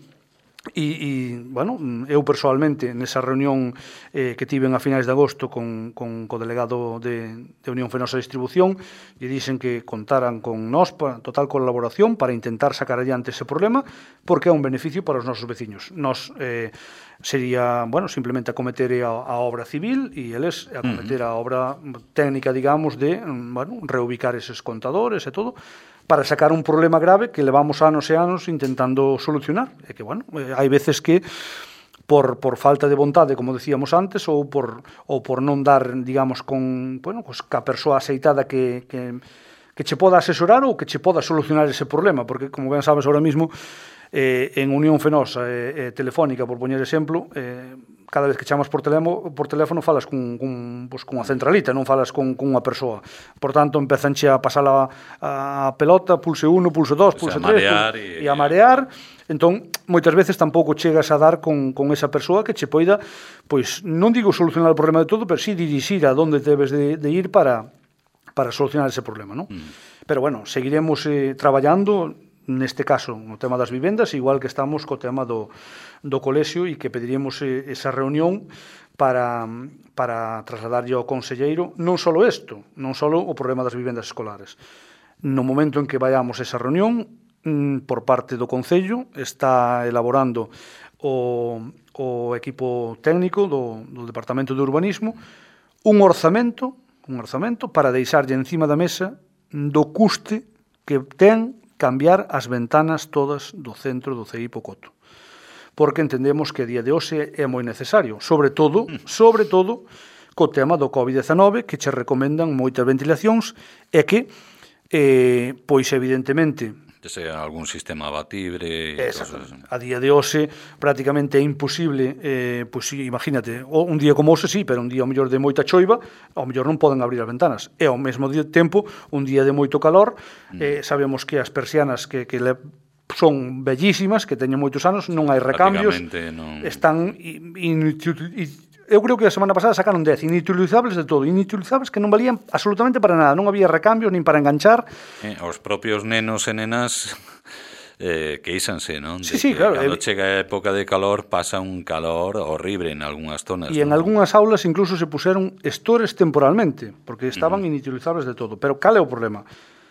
e, bueno, eu persoalmente nesa reunión que tiven a finais de agosto con o delegado de Unión Fenosa Distribución, e dixen que contaran con nós para total colaboración para intentar sacar adiante ese problema, porque é un beneficio para os nosos veciños. Nós sería, bueno, simplemente acometer a obra civil e eles acometer a obra técnica, digamos, de, bueno, reubicar eses contadores e todo, para sacar un problema grave que levamos anos e anos intentando solucionar. E que, bueno, hai veces que por falta de vontade, como decíamos antes, ou por non dar, digamos, con, bueno, pues, ca persoa aceitada que che poda asesorar ou que che poda solucionar ese problema, porque, como ben sabes ahora mismo, en Unión Fenosa e Telefónica, por poñer exemplo, cada vez que chamas por teléfono falas cunha centralita, non falas con unha persoa. Por tanto, empezanche a pasar a pelota, pulse 1, pulse 2, pulse 3, e a marear. Entón, moitas veces tampouco chegas a dar con esa persoa que che poida, pois, non digo solucionar o problema de todo, pero sí dirixir a onde debes de ir para solucionar ese problema, non? Pero, bueno, seguiremos traballando neste caso, no tema das vivendas, igual que estamos co tema do colexio, e que pediríamos esa reunión para trasladarlle ao conselleiro non só isto, non só o problema das vivendas escolares. No momento en que vayamos a esa reunión, por parte do Concello, está elaborando o equipo técnico do Departamento de Urbanismo un orzamento para deixarlle encima da mesa do custe que ten cambiar as ventanas todas do centro do CEI Pocoto. Porque entendemos que a día de hoxe é moi necesario, sobre todo, co tema do COVID-19, que che recomendan moitas ventilacións, e que, pois evidentemente, Sea algún sistema abatible e cosas. A día de hoxe prácticamente é imposible, pois imagínate, un día como hoxe sí, pero un día ao mellor de moita choiva, ao mellor non poden abrir as ventanas. E ao mesmo tempo, un día de moito calor, sabemos que as persianas que son bellísimas, que teñen moitos anos, non hai recambios, están eu creo que a semana pasada sacaron 10 inutilizables de todo, inutilizables que non valían absolutamente para nada, non había recambios nin para enganchar. Os propios nenos e nenas queixanse, non? Sí, claro. Cando chega a época de calor, pasa un calor horrible en algunhas zonas. E en algunhas aulas incluso se puseron estores temporalmente, porque estaban inutilizables de todo. Pero cal é o problema?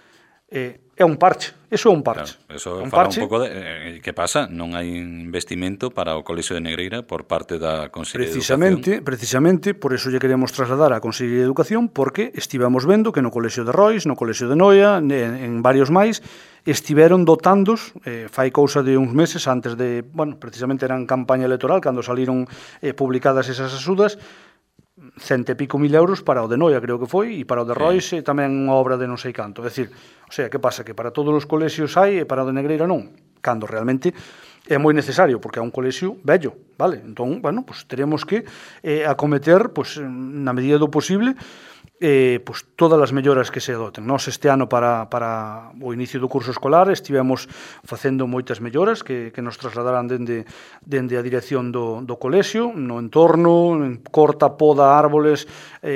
É un parche, eso é un parche. Claro, eso fala un pouco de que pasa, non hai investimento para o Colexio de Negreira por parte da Consellería de Educación. Precisamente, por eso lle queremos trasladar á Consellería de Educación, porque estivemos vendo que no Colexio de Rois, no Colexio de Noia, en varios máis, estiveron dotandos, fai cousa de uns meses antes de, precisamente era en campaña electoral, cando saliron publicadas esas axudas, 100 e pico mil euros para o de Noia, creo que foi, e para o de Rois tamén unha obra de non sei canto. É dicir, que pasa? Que para todos os colexios hai e para o de Negreira non, cando realmente é moi necesario, porque é un colexio bello, vale? Entón, pues teremos que acometer, pues, na medida do posible, pues todas as melloras que se adoten. Nós este ano para o inicio do curso escolar estivemos facendo moitas melloras que nos trasladarán dende a dirección do colexio, no entorno, en corta, poda, árboles,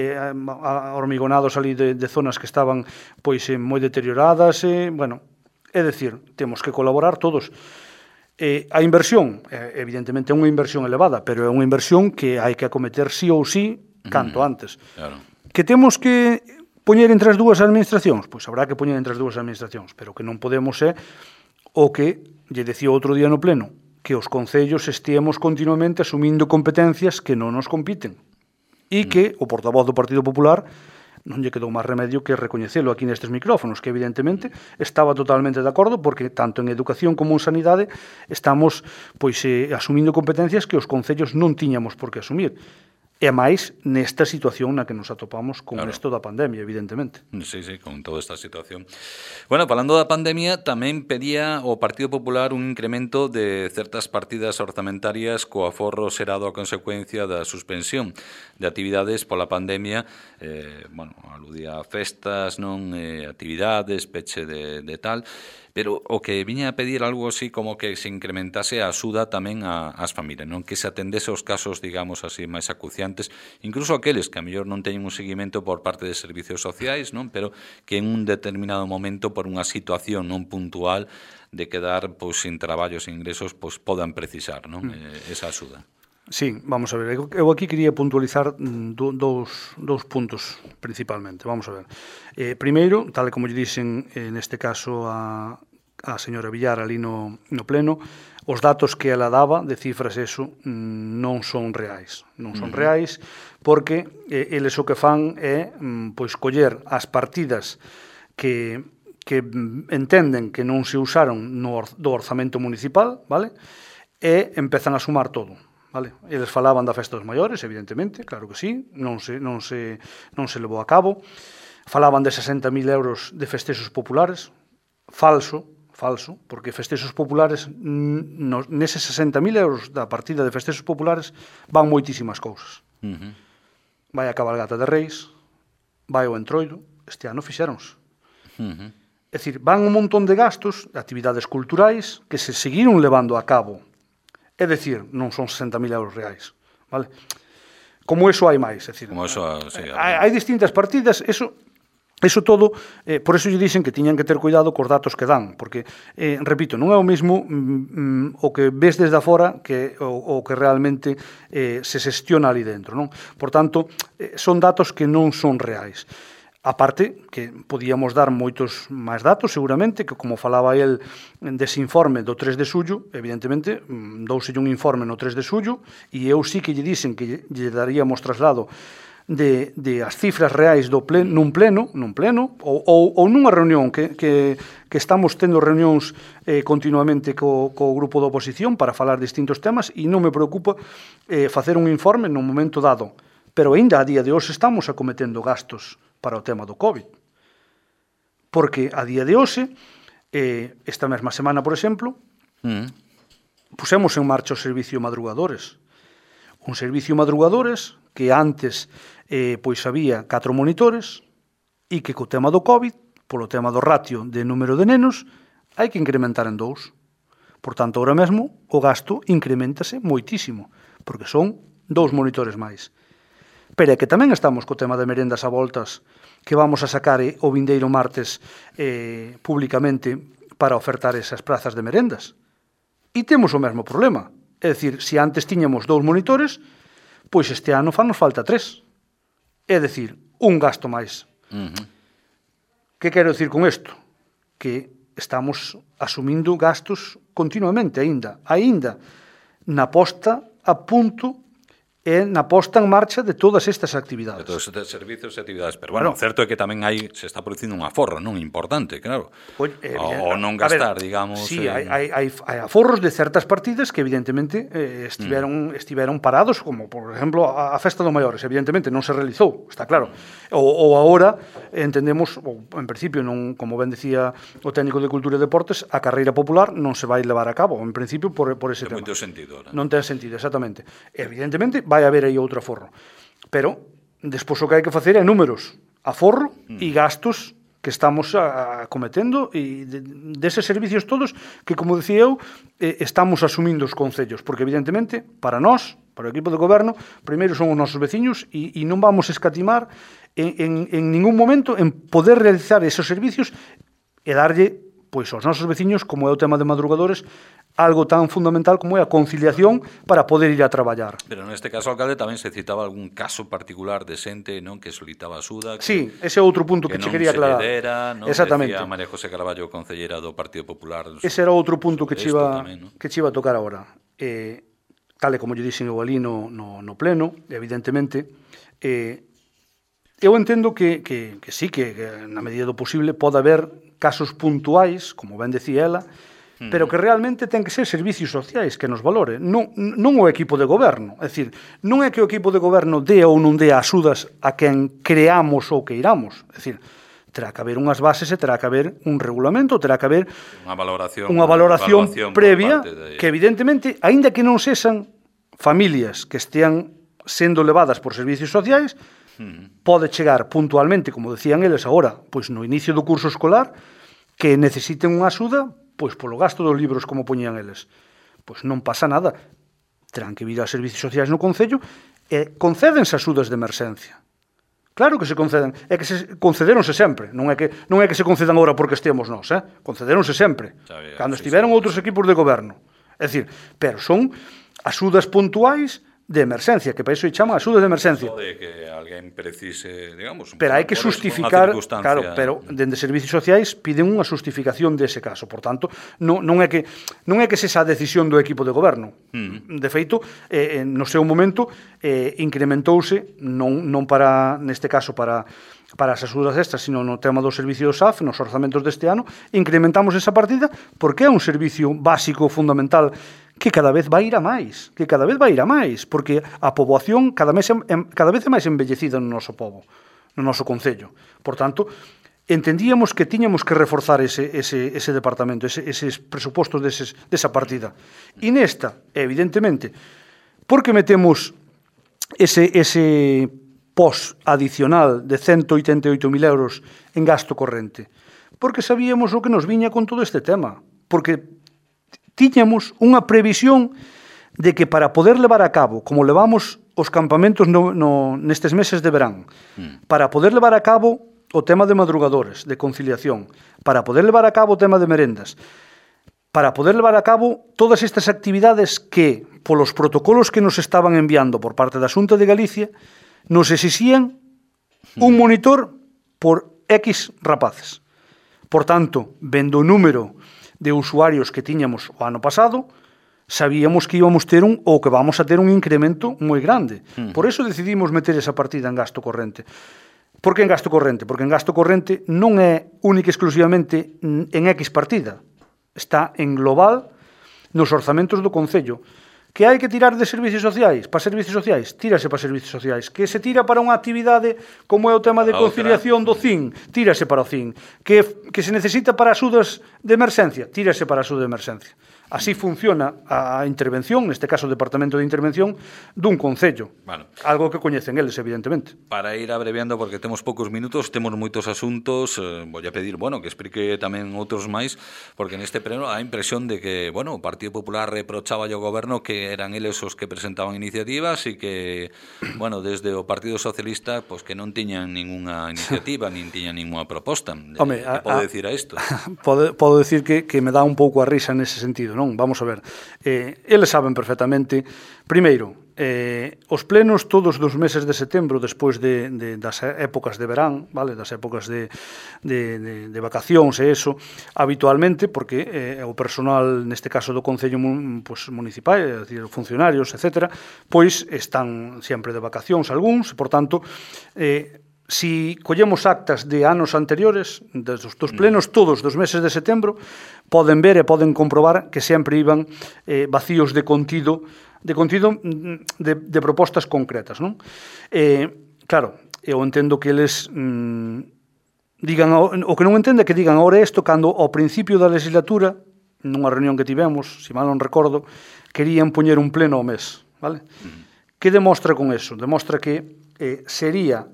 hormigonados ali de zonas que estaban pois moi deterioradas, é dicir, temos que colaborar todos. A inversión, evidentemente é unha inversión elevada, pero é unha inversión que hai que acometer sí ou sí canto antes. Claro. Que temos que poñer entre as dúas administracións? Pois habrá que poñer entre as dúas administracións, pero que non podemos o que lle decía outro día no pleno, que os concellos estiemos continuamente asumindo competencias que non nos compiten e que o portavoz do Partido Popular non lle quedou máis remedio que recoñecelo aquí nestes micrófonos, que evidentemente estaba totalmente de acordo, porque tanto en educación como en sanidade estamos asumindo competencias que os concellos non tiñamos por que asumir. E máis nesta situación na que nos atopamos con isto da pandemia, evidentemente. Sí, con toda esta situación. Bueno, falando da pandemia, tamén pedía o Partido Popular un incremento de certas partidas orzamentarias co aforro xerado a consecuencia da suspensión de actividades pola pandemia, aludía a festas, actividades, peche de tal, pero o que viña a pedir algo así como que se incrementase a axuda tamén ás familias, non que se atendese aos casos, digamos así, máis acuciantes, incluso aqueles que a mellor non teñen un seguimento por parte de servicios sociais, non, pero que en un determinado momento por unha situación non puntual de quedar sin traballo, sin ingresos, podan precisar, non, esa axuda. Sí, vamos a ver, eu aquí quería puntualizar dous puntos principalmente, vamos a ver. Primeiro, tal como lle dixen neste caso a señora Villar ali no pleno, os datos que ela daba de cifras non son reais, porque eles o que fan é coller as partidas que entenden que non se usaron do orzamento municipal, vale? E empezan a sumar todo. Vale. Eles falaban da festa dos maiores, evidentemente, claro que sí, non se levou a cabo. Falaban de 60.000 euros de festexos populares, falso, porque festexos populares, neses 60.000 euros da partida de festexos populares van moitísimas cousas. Vai a cabalgata de Reis, vai o entroido, este ano fixéronse. É dicir, van un montón de gastos, de actividades culturais, que se seguiron levando a cabo. É dicir, non son 60.000 euros reais, vale? Como eso hai máis, é dicir, hai distintas partidas, eso todo, por eso lle dixen que tiñan que ter cuidado cos datos que dan, porque, repito, non é o mesmo o que ves desde afora que o que realmente se xestiona ali dentro, non? Por tanto, son datos que non son reais. A parte que podíamos dar moitos máis datos, seguramente, que como falaba el dese informe do 3 de xullo, evidentemente, douselle un informe no 3 de xullo, e eu sí que lle dixen que lle daríamos traslado de as cifras reais nun pleno, ou nunha reunión, que estamos tendo reunións continuamente co grupo da oposición para falar de distintos temas, e non me preocupa facer un informe nun momento dado. Pero ainda a día de hoxe estamos acometendo gastos para o tema do COVID. Porque a día de hoxe esta mesma semana, por exemplo, pusemos en marcha o servicio madrugadores. Un servicio madrugadores que antes pois había 4 monitores e que co tema do COVID, polo tema do ratio de número de nenos, hai que incrementar en 2. Por tanto, ahora mesmo o gasto incrementase moitísimo, porque son 2 monitores máis. Pero é que tamén estamos co tema de merendas a voltas que vamos a sacar o vindeiro martes públicamente para ofertar esas prazas de merendas. E temos o mesmo problema. É dicir, se antes tiñamos 2 monitores, pois este ano nos falta 3. É dicir, un gasto máis. Que quero dicir con isto? Que estamos asumindo gastos continuamente aínda na posta a punto e na posta en marcha de todas estas actividades. De todos estes servicios e actividades. Pero, bueno, certo é que tamén se está producindo un aforro, non importante, claro. Pues, o non gastar, digamos... Sí, hai aforros de certas partidas que, evidentemente, estiveron parados, como, por exemplo, a Festa do Maiores, evidentemente, non se realizou, está claro. Ou agora, entendemos, ou en principio, non, como ben decía o técnico de Cultura e Deportes, a carreira popular non se vai levar a cabo, en principio, por ese tema. Ten moito sentido, non ten sentido, exactamente. Evidentemente, vai haber aí outro aforro. Pero, despois o que hai que facer é números, aforro e gastos que estamos acometendo e deses servicios todos que, como decía eu, estamos asumindo os concellos, porque evidentemente, para nós, para o equipo de goberno, primeiro son os nosos veciños e non vamos escatimar en ningún momento en poder realizar esos servicios e darlle pois aos nosos veciños, como é o tema de madrugadores, algo tan fundamental como é a conciliación para poder ir a traballar. Pero neste caso, alcalde, tamén se citaba algún caso particular de xente, non, que solicitaba axuda, sí, ese é outro punto que che quería aclarar. Que non se dera, non? Exactamente. Decía María José Carballo, concelleira do Partido Popular. Ese era outro punto que che iba a tocar agora. Tal e como lle dixen eu ali no pleno, evidentemente, eu entendo que sí, que na medida do posible pode haber casos puntuais, como ben decía ela, pero que realmente ten que ser servicios sociais que nos valore, non o equipo de goberno. É dicir, non é que o equipo de goberno dé ou non dé axudas a quen creamos ou que iramos. É dicir, terá que haber unhas bases e terá que haber un regulamento, terá que haber unha valoración previa que evidentemente, aínda que non sexan familias que estean sendo levadas por servicios sociais, pode chegar puntualmente, como decían eles agora, pois no inicio do curso escolar, que necesiten unha axuda pois polo gasto dos libros, como poñían eles. Pois non pasa nada. Terán que vir a servicios sociais no Concello e concédense axudas de emerxencia. Claro que se conceden. É que se concederonse sempre. Non é que se concedan agora porque estemos nós. Concederonse sempre. Cando estiveron outros equipos de goberno. É dicir, pero son axudas puntuais de emerxencia, que para iso chama axuda de emerxencia. De que alguén precise, digamos, pero hai que justificar, claro, pero dende servicios sociais piden unha justificación dese caso. Por tanto, non é que sexa a decisión do equipo de goberno. De feito, no seu momento incrementouse non para neste caso para as axudas estas, sino no tema do servicio do SAF, nos orzamentos deste ano, incrementamos esa partida porque é un servicio básico fundamental que cada vez vai ir a máis, porque a poboación cada vez é máis envellecida no noso pobo, no noso concello. Por tanto, entendíamos que tiñamos que reforzar ese departamento, eses presupostos desa partida. E nesta, evidentemente, porque metemos ese pos adicional de 188.000 euros en gasto corrente? Porque sabíamos o que nos viña con todo este tema, porque tiñamos unha previsión de que para poder levar a cabo, como levamos os campamentos nestes meses de verán, para poder levar a cabo o tema de madrugadores, de conciliación, para poder levar a cabo o tema de merendas, para poder levar a cabo todas estas actividades que, polos protocolos que nos estaban enviando por parte da Xunta de Galicia, nos exixían un monitor por X rapaces. Por tanto, vendo o número de usuarios que tiñamos o ano pasado, sabíamos que íbamos ter ou que vamos a ter un incremento moi grande. Por eso decidimos meter esa partida en gasto corrente. Por que en gasto corrente? Porque en gasto corrente non é única e exclusivamente en X partida. Está en global nos orzamentos do Concello. Que hai que tirar de servicios sociais, para servicios sociais, tírase para servicios sociais. Que se tira para unha actividade como é o tema de conciliación do CIN, tírase para o CIN. Que se necesita para axudas de emerxencia, tírase para a axuda de emerxencia. Así funciona a intervención, neste caso o Departamento de Intervención, dun concello. Bueno, algo que coñecen eles, evidentemente. Para ir abreviando, porque temos poucos minutos, temos moitos asuntos, vou a pedir, que explique tamén outros máis, porque neste pleno a impresión de que, o Partido Popular reprochaba ao goberno que eran eles os que presentaban iniciativas e que, desde o Partido Socialista, pois que non tiñan ninguna iniciativa, nin tiñan ninguna proposta. Home, que pode decir a isto? Podo decir que me dá un pouco a risa nese sentido, non? Vamos a ver. Eles saben perfectamente, primeiro, os plenos todos dos meses de setembro, despois das épocas de verán, vale, das épocas de vacacións e eso, habitualmente, porque o personal, neste caso do Concello municipal, é dicir, funcionarios, etc., pois están sempre de vacacións algúns, e, por tanto, si collemos actas de anos anteriores, dos plenos todos dos meses de setembro, poden ver e poden comprobar que sempre iban vacíos de contido de propostas concretas, non? Claro, eu entendo que eles digan, o que non entendo é que digan ahora isto cando ao principio da legislatura, nunha reunión que tivemos, se mal non recordo, querían poñer un pleno ao mes, vale? Que demostra con eso? Demostra que sería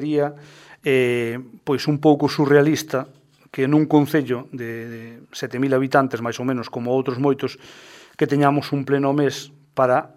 pois un pouco surrealista que nun concello de 7.000 habitantes, máis ou menos, como outros moitos, que teñamos un pleno ao mes para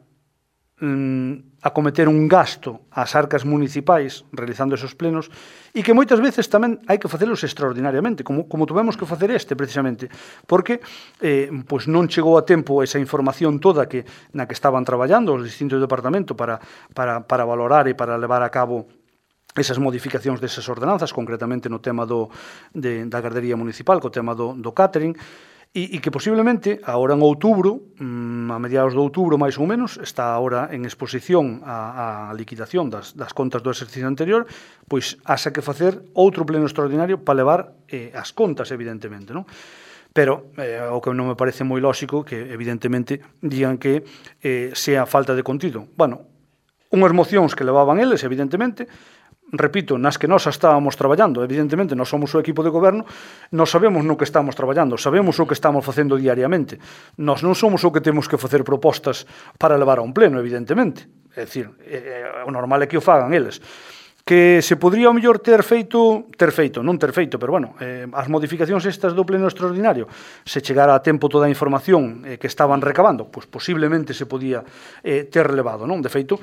acometer un gasto ás arcas municipais realizando esos plenos, e que moitas veces tamén hai que facelos extraordinariamente, como tuvemos que facer precisamente, porque pois non chegou a tempo esa información toda na que estaban traballando os distintos departamentos para valorar e para levar a cabo esas modificacións desas ordenanzas, concretamente no tema da gardería municipal, co tema do catering, e que posiblemente, agora en outubro, a mediados de outubro máis ou menos, está agora en exposición a liquidación das contas do exercicio anterior, pois haxa que facer outro pleno extraordinario para levar as contas, evidentemente, non? Pero o que non me parece moi lóxico que, evidentemente, digan que sea falta de contido. Unhas mocións que levaban eles, evidentemente, repito, nas que nós estábamos traballando, evidentemente, nós somos o equipo de goberno, nós sabemos no que estamos traballando, sabemos o que estamos facendo diariamente. Nós non somos o que temos que facer propostas para levar a un pleno, evidentemente. É dicir, o normal é que o fagan eles. Que se podría ao mellor ter feito, pero as modificacións estas do pleno extraordinario, se chegara a tempo toda a información que estaban recabando, pois posiblemente se podía ter levado, non? De feito,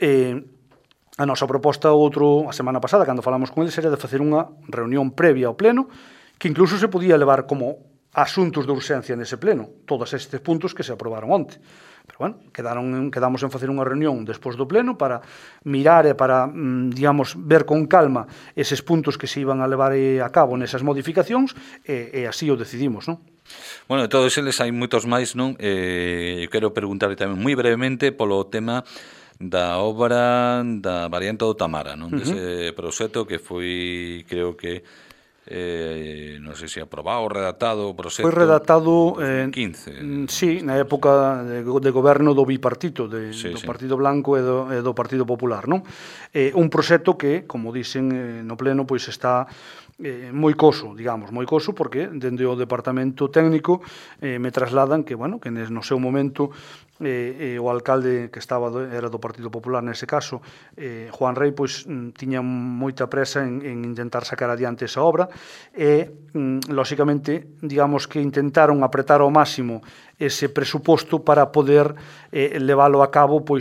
a nosa proposta a semana pasada, cando falamos con eles, era de facer unha reunión previa ao pleno, que incluso se podía levar como asuntos de urxencia nese pleno, todos estes puntos que se aprobaron onte. Pero, quedamos en facer unha reunión despois do pleno para mirar e para, ver con calma eses puntos que se iban a levar a cabo nesas modificacións, e así o decidimos, non? De todos eles hai moitos máis, non? Eu quero preguntarle tamén moi brevemente polo tema da obra da variante do Tamara, non? Dese proxecto que foi, creo que non sei se aprobado, redactado o proxecto. Foi redactado en 2015. Sí, na época de goberno do bipartito, do Partido Blanco e do Partido Popular, non? Un proxecto que, como dicen no pleno, pois está moi coso, porque dende o departamento técnico me trasladan que no seu momento o alcalde que era do Partido Popular nese caso, Juan Rey, pois tiña moita presa en intentar sacar adiante esa obra e, lóxicamente, que intentaron apretar ao máximo ese presuposto para poder leválo a cabo, pois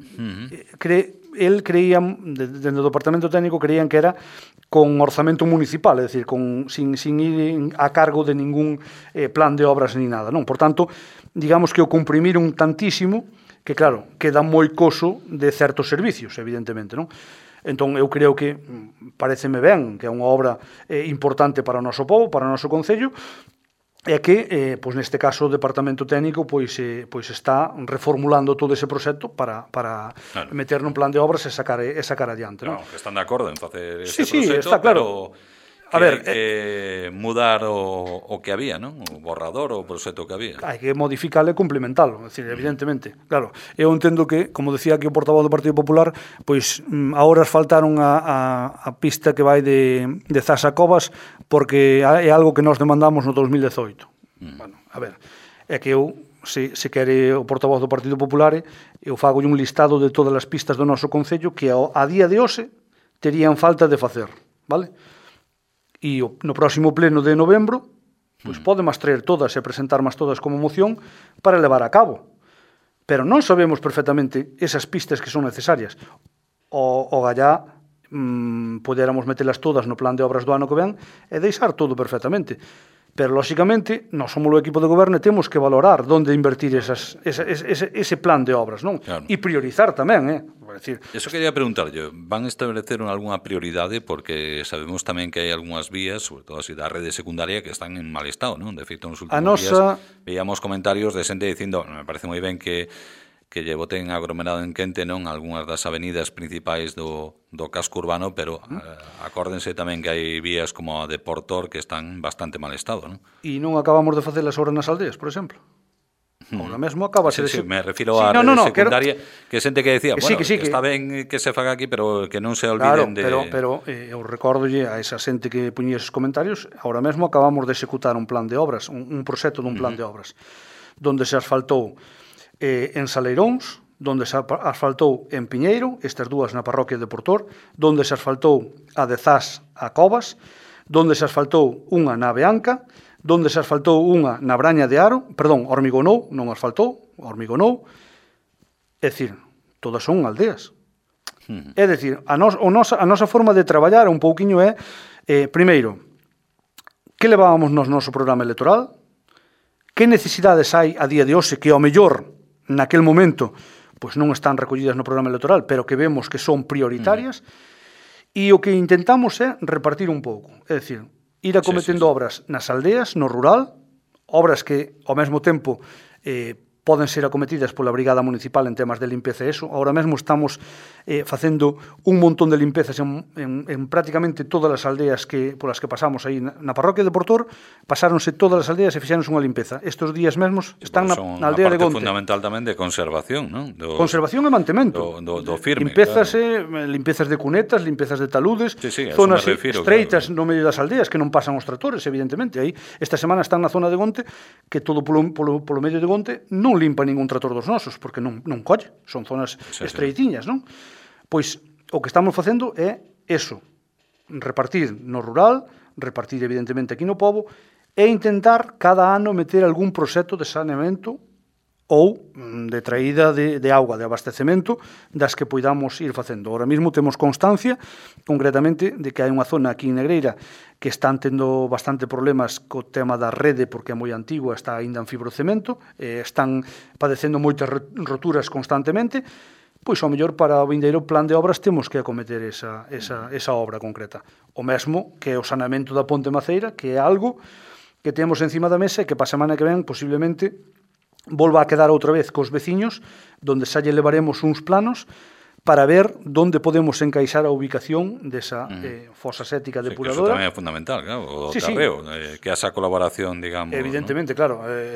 dentro do departamento técnico creían que era con orzamento municipal, é dicir, sin ir a cargo de ningún plan de obras ni nada, non? Por tanto, que o comprimiron tantísimo que, claro, queda moi coso de certos servicios, evidentemente, non? Entón, eu creo que pareceme ben que é unha obra importante para o noso povo, para o noso concello, é que, neste caso, o Departamento Técnico está reformulando todo ese proxecto para meter nun plan de obras e sacar adiante. Claro, que están de acordo en facer ese proxecto, está claro. hai que mudar o que había, non? O borrador ou o proxecto que había. Hai que modificalo e complementalo, é dicir, evidentemente. Claro, eu entendo que, como decía aquí o portavoz do Partido Popular, pois a horas faltaron a pista que vai de Zas a Covas porque é algo que nós demandamos no 2018. Bueno, a ver, é que eu, se quere o portavoz do Partido Popular, eu fago un listado de todas as pistas do noso concello que a día de hoxe terían falta de facer, vale? E no próximo pleno de novembro pois podemos traer todas e presentarmas todas como moción para levar a cabo. Pero non sabemos perfectamente esas pistas que son necesarias. O gallá poderamos metelas todas no plan de obras do ano que ven e deixar todo perfectamente. Pero, lóxicamente, nós somos o equipo de goberno e temos que valorar onde invertir ese plan de obras, non? Claro. E priorizar tamén, Decir, eso quería preguntarlle, van a establecer algunha prioridade porque sabemos tamén que hai algunhas vías, sobre todo así da rede secundaria, que están en mal estado, non? De feito, nos últimos días veíamos comentarios de xente dicindo, me parece moi ben que lle boten aglomerado en quente, non? Algunhas das avenidas principais do casco urbano, pero acórdense tamén que hai vías como a de Portor que están en bastante mal estado, non? E non acabamos de facer as obras nas aldeas, por exemplo. Ahora mesmo acaba Sí, ser... me refiro á rede secundaria, que xente que decía, que está ben que se faga aquí, pero que non se olviden de... Claro, pero eu recordolle a esa xente que puñía esos comentarios, ahora mesmo acabamos de executar un plan de obras, un proxecto dun plan de obras, donde se asfaltou en Saleiróns, donde se asfaltou en Piñeiro, estas dúas na parroquia de Portor, donde se asfaltou a de Zas a Covas, donde se asfaltou unha na Beanca, donde se asfaltou unha na Braña de Aro, Hormigonou, non asfaltou, Hormigonou, é dicir, todas son aldeas. É dicir, a nosa forma de traballar un pouquiño é, primeiro, que levábamos nos noso programa electoral, que necesidades hai a día de hoxe que ao mellor naquel momento pois non están recollidas no programa electoral, pero que vemos que son prioritarias, e o que intentamos é repartir un pouco, é dicir, ir acometendo obras nas aldeas, no rural, obras que ao mesmo tempo poden ser acometidas pola Brigada Municipal en temas de limpeza e eso. Ahora mesmo estamos facendo un montón de limpezas en prácticamente todas as aldeas polas que pasamos aí na parroquia de Portor, pasáronse todas as aldeas e fixéronse unha limpeza. Estes días mesmos están na aldea de Gonte. Son unha parte fundamental tamén de conservación, non? Conservación e mantemento. Do firme, limpezas, claro. Limpezas de cunetas, limpezas de taludes, zonas estreitas no medio das aldeas que non pasan os tractores, evidentemente. Aí, esta semana están na zona de Gonte, que todo polo medio de Gonte non limpa ningún trator dos nosos, porque non colle, son zonas estreitiñas, non? Pois o que estamos facendo é eso, repartir no rural, repartir evidentemente aquí no pobo, e intentar cada ano meter algún proxecto de saneamento ou de traída de auga, de abastecemento, das que poidamos ir facendo. Ahora mesmo temos constancia, concretamente, de que hai unha zona aquí en Negreira que están tendo bastante problemas co tema da rede, porque é moi antigua, está aínda en fibrocemento, están padecendo moitas roturas constantemente, pois ao mellor para o vindeiro plan de obras temos que acometer esa obra concreta. O mesmo que o saneamento da Ponte Maceira, que é algo que temos encima da mesa e que para a semana que ven posiblemente volva a quedar outra vez cos veciños, donde xa lle levaremos uns planos para ver onde podemos encaixar a ubicación desa fosa séptica depuradora. Que eso tamén é fundamental, claro, o terreo, que esa colaboración, digamos... Evidentemente, ¿no? Claro,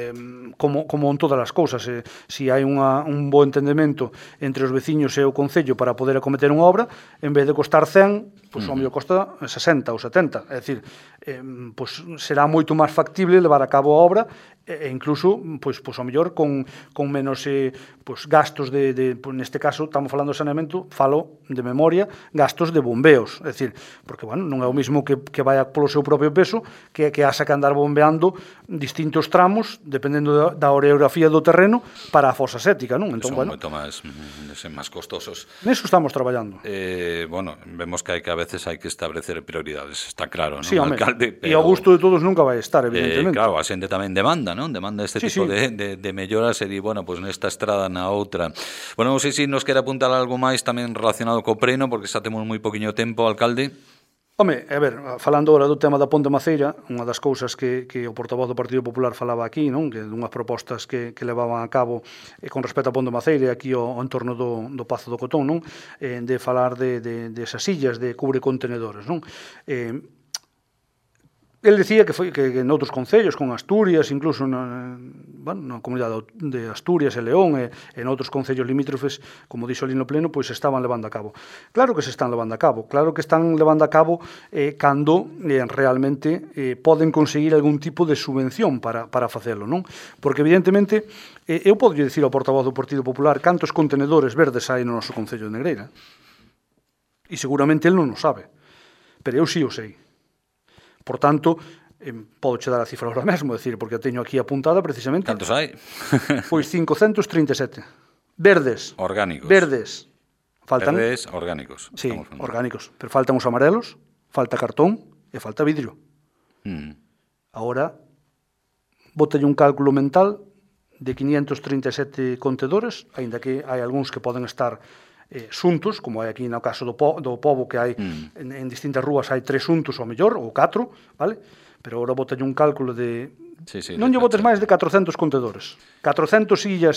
como en todas as cousas, si hai un bo entendemento entre os veciños e o Concello para poder acometer unha obra, en vez de costar 100, pois ao mellor costa 60 ou 70, é dicir, pois será moito máis factible levar a cabo a obra e incluso, pois ao mellor con menos gastos neste caso, estamos falando de saneamento, falo de memoria, gastos de bombeos, é dicir, porque, bueno, non é o mismo que vaya polo seu propio peso que haxa que andar bombeando distintos tramos, dependendo da orografía do terreno, para a fosa séptica, non? Entón, son moito máis costosos. Neso estamos traballando. Bueno, vemos que a veces hai que establecer prioridades, está claro, non? Sí, alcalde, e ao gusto de todos nunca vai estar, evidentemente. Claro, a xente tamén demanda, non? Demanda este tipo de melloras e di, bueno, pois nesta estrada na outra. Bueno, non sei se nos quere apuntar algo máis tamén relacionado co preno, porque xa temos moi poquinho tempo, alcalde. Home, a ver, falando agora do tema da Ponte Maceira, unha das cousas que o portavoz do Partido Popular falaba aquí, non? Que dunhas propostas que levaban a cabo con respecto a Ponte Maceira aquí ao entorno do Pazo do Cotón, non? De falar de esas sillas de cubre contenedores, non? El decía que en outros concellos, con Asturias, incluso na comunidade de Asturias e León e en outros concellos limítrofes, como dixo ali no pleno, pois estaban levando a cabo. Claro que se están levando a cabo, claro que están levando a cabo cando realmente poden conseguir algún tipo de subvención para facelo, non? Porque evidentemente, eu podo dicir ao portavoz do Partido Popular cantos contenedores verdes hai no noso concello de Negreira. E seguramente el non o sabe, pero eu sí o sei. Por tanto, podo che dar a cifra ahora mesmo, decir, porque a teño aquí apuntada precisamente. Cantos hai? Pois 537. Verdes. Orgánicos. Verdes. Faltan... Verdes orgánicos. Sí, orgánicos. Pero faltan os amarelos, falta cartón e falta vidrio. Ahora, bótalle un cálculo mental de 537 contedores, aínda que hai algúns que poden estar xuntos, como hai aquí no caso do pobo, que hai en distintas rúas hai 3 xuntos ou mellor, ou 4, vale? Pero agora botalle un cálculo de... non lle botes máis de 400 contedores. 400 sillas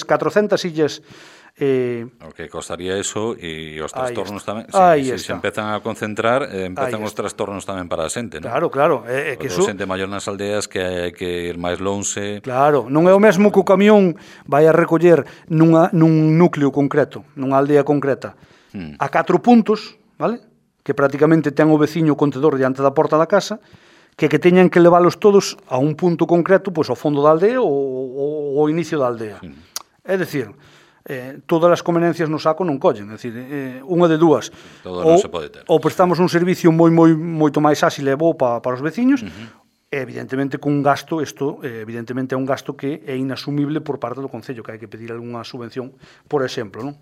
o que costaría eso e os trastornos tamén. Se empezan a concentrar, empezan os trastornos tamén para a xente, non? Claro. É que a xente maior nas aldeas que hai que ir máis lonxe. Claro, non é o mesmo que o camión vai a recoller nun núcleo concreto, nunha aldea concreta, a 4 puntos, vale? Que prácticamente ten o veciño contedor diante da porta da casa, que teñan que leválos todos a un punto concreto, pois ao fondo da aldea ou ao inicio da aldea. É dicir, todas as convenencias no saco non collen, é dicir, unha de dúas. Todo non se pode ter. Ou prestamos un servicio moito máis áxil e bo para os veciños, evidentemente cun gasto, isto evidentemente é un gasto que é inasumible por parte do Concello, que hai que pedir algunha subvención, por exemplo, non?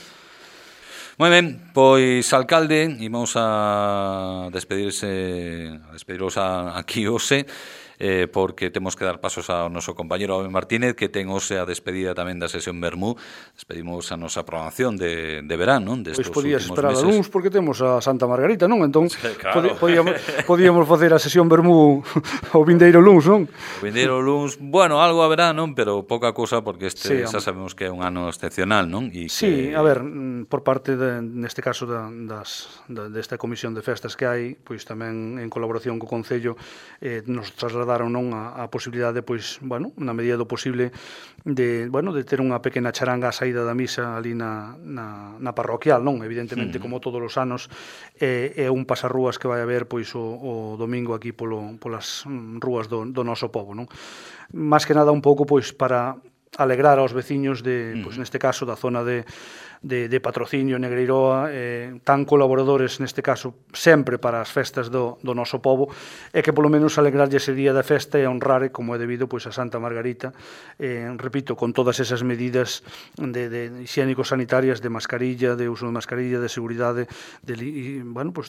Moi ben, pois, alcalde, imos a despediros aquí hoxe, porque temos que dar pasos ao noso compañero Abel Martínez, que ten hoxe a despedida tamén da sesión Bermú. Despedimos a nosa programación de verán, non? Pois podías esperar a luns, porque temos a Santa Margarita, non? Entón, sí, claro. podíamos facer a sesión Bermú o vindeiro luns, non? O vindeiro luns, bueno, algo haberá, non? Pero pouca cousa, porque xa sabemos que é un ano excepcional, non? Sí, a ver, por parte, neste caso, desta comisión de festas que hai, pois tamén en colaboración co Concello, nos trasladaron a posibilidade, pois, bueno, na medida do posible de ter unha pequena charanga á saída da misa ali na parroquial, non? Evidentemente, como todos os anos, é un pasarrúas que vai haber, pois, o domingo aquí polas rúas do noso pobo, non? Más que nada un pouco, pois, para alegrar aos veciños pois, neste caso, da zona de Patrocinio, Negreiroa, tan colaboradores neste caso sempre para as festas do noso pobo, e que polo menos alegrarlle ese día da festa e honrar, como é debido, pois a Santa Margarita, repito, con todas esas medidas de higiénico-sanitarias, de mascarilla, de uso de mascarilla, de seguridade, bueno, pois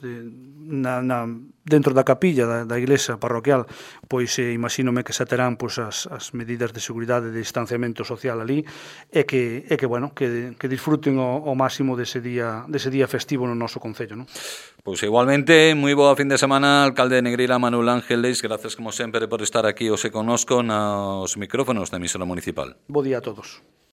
dentro da capilla da iglesia parroquial, pois imagínome que xa terán pois as medidas de seguridade, de distanciamento social ali, e que bueno, que disfruten ao máximo dese día festivo no noso concello, non? Pois igualmente, moi boa fin de semana, alcalde de Negreira, Manuel Ángel Leis, gracias como sempre por estar aquí hoxe connosco nos micrófonos da emisora municipal. Bo día a todos.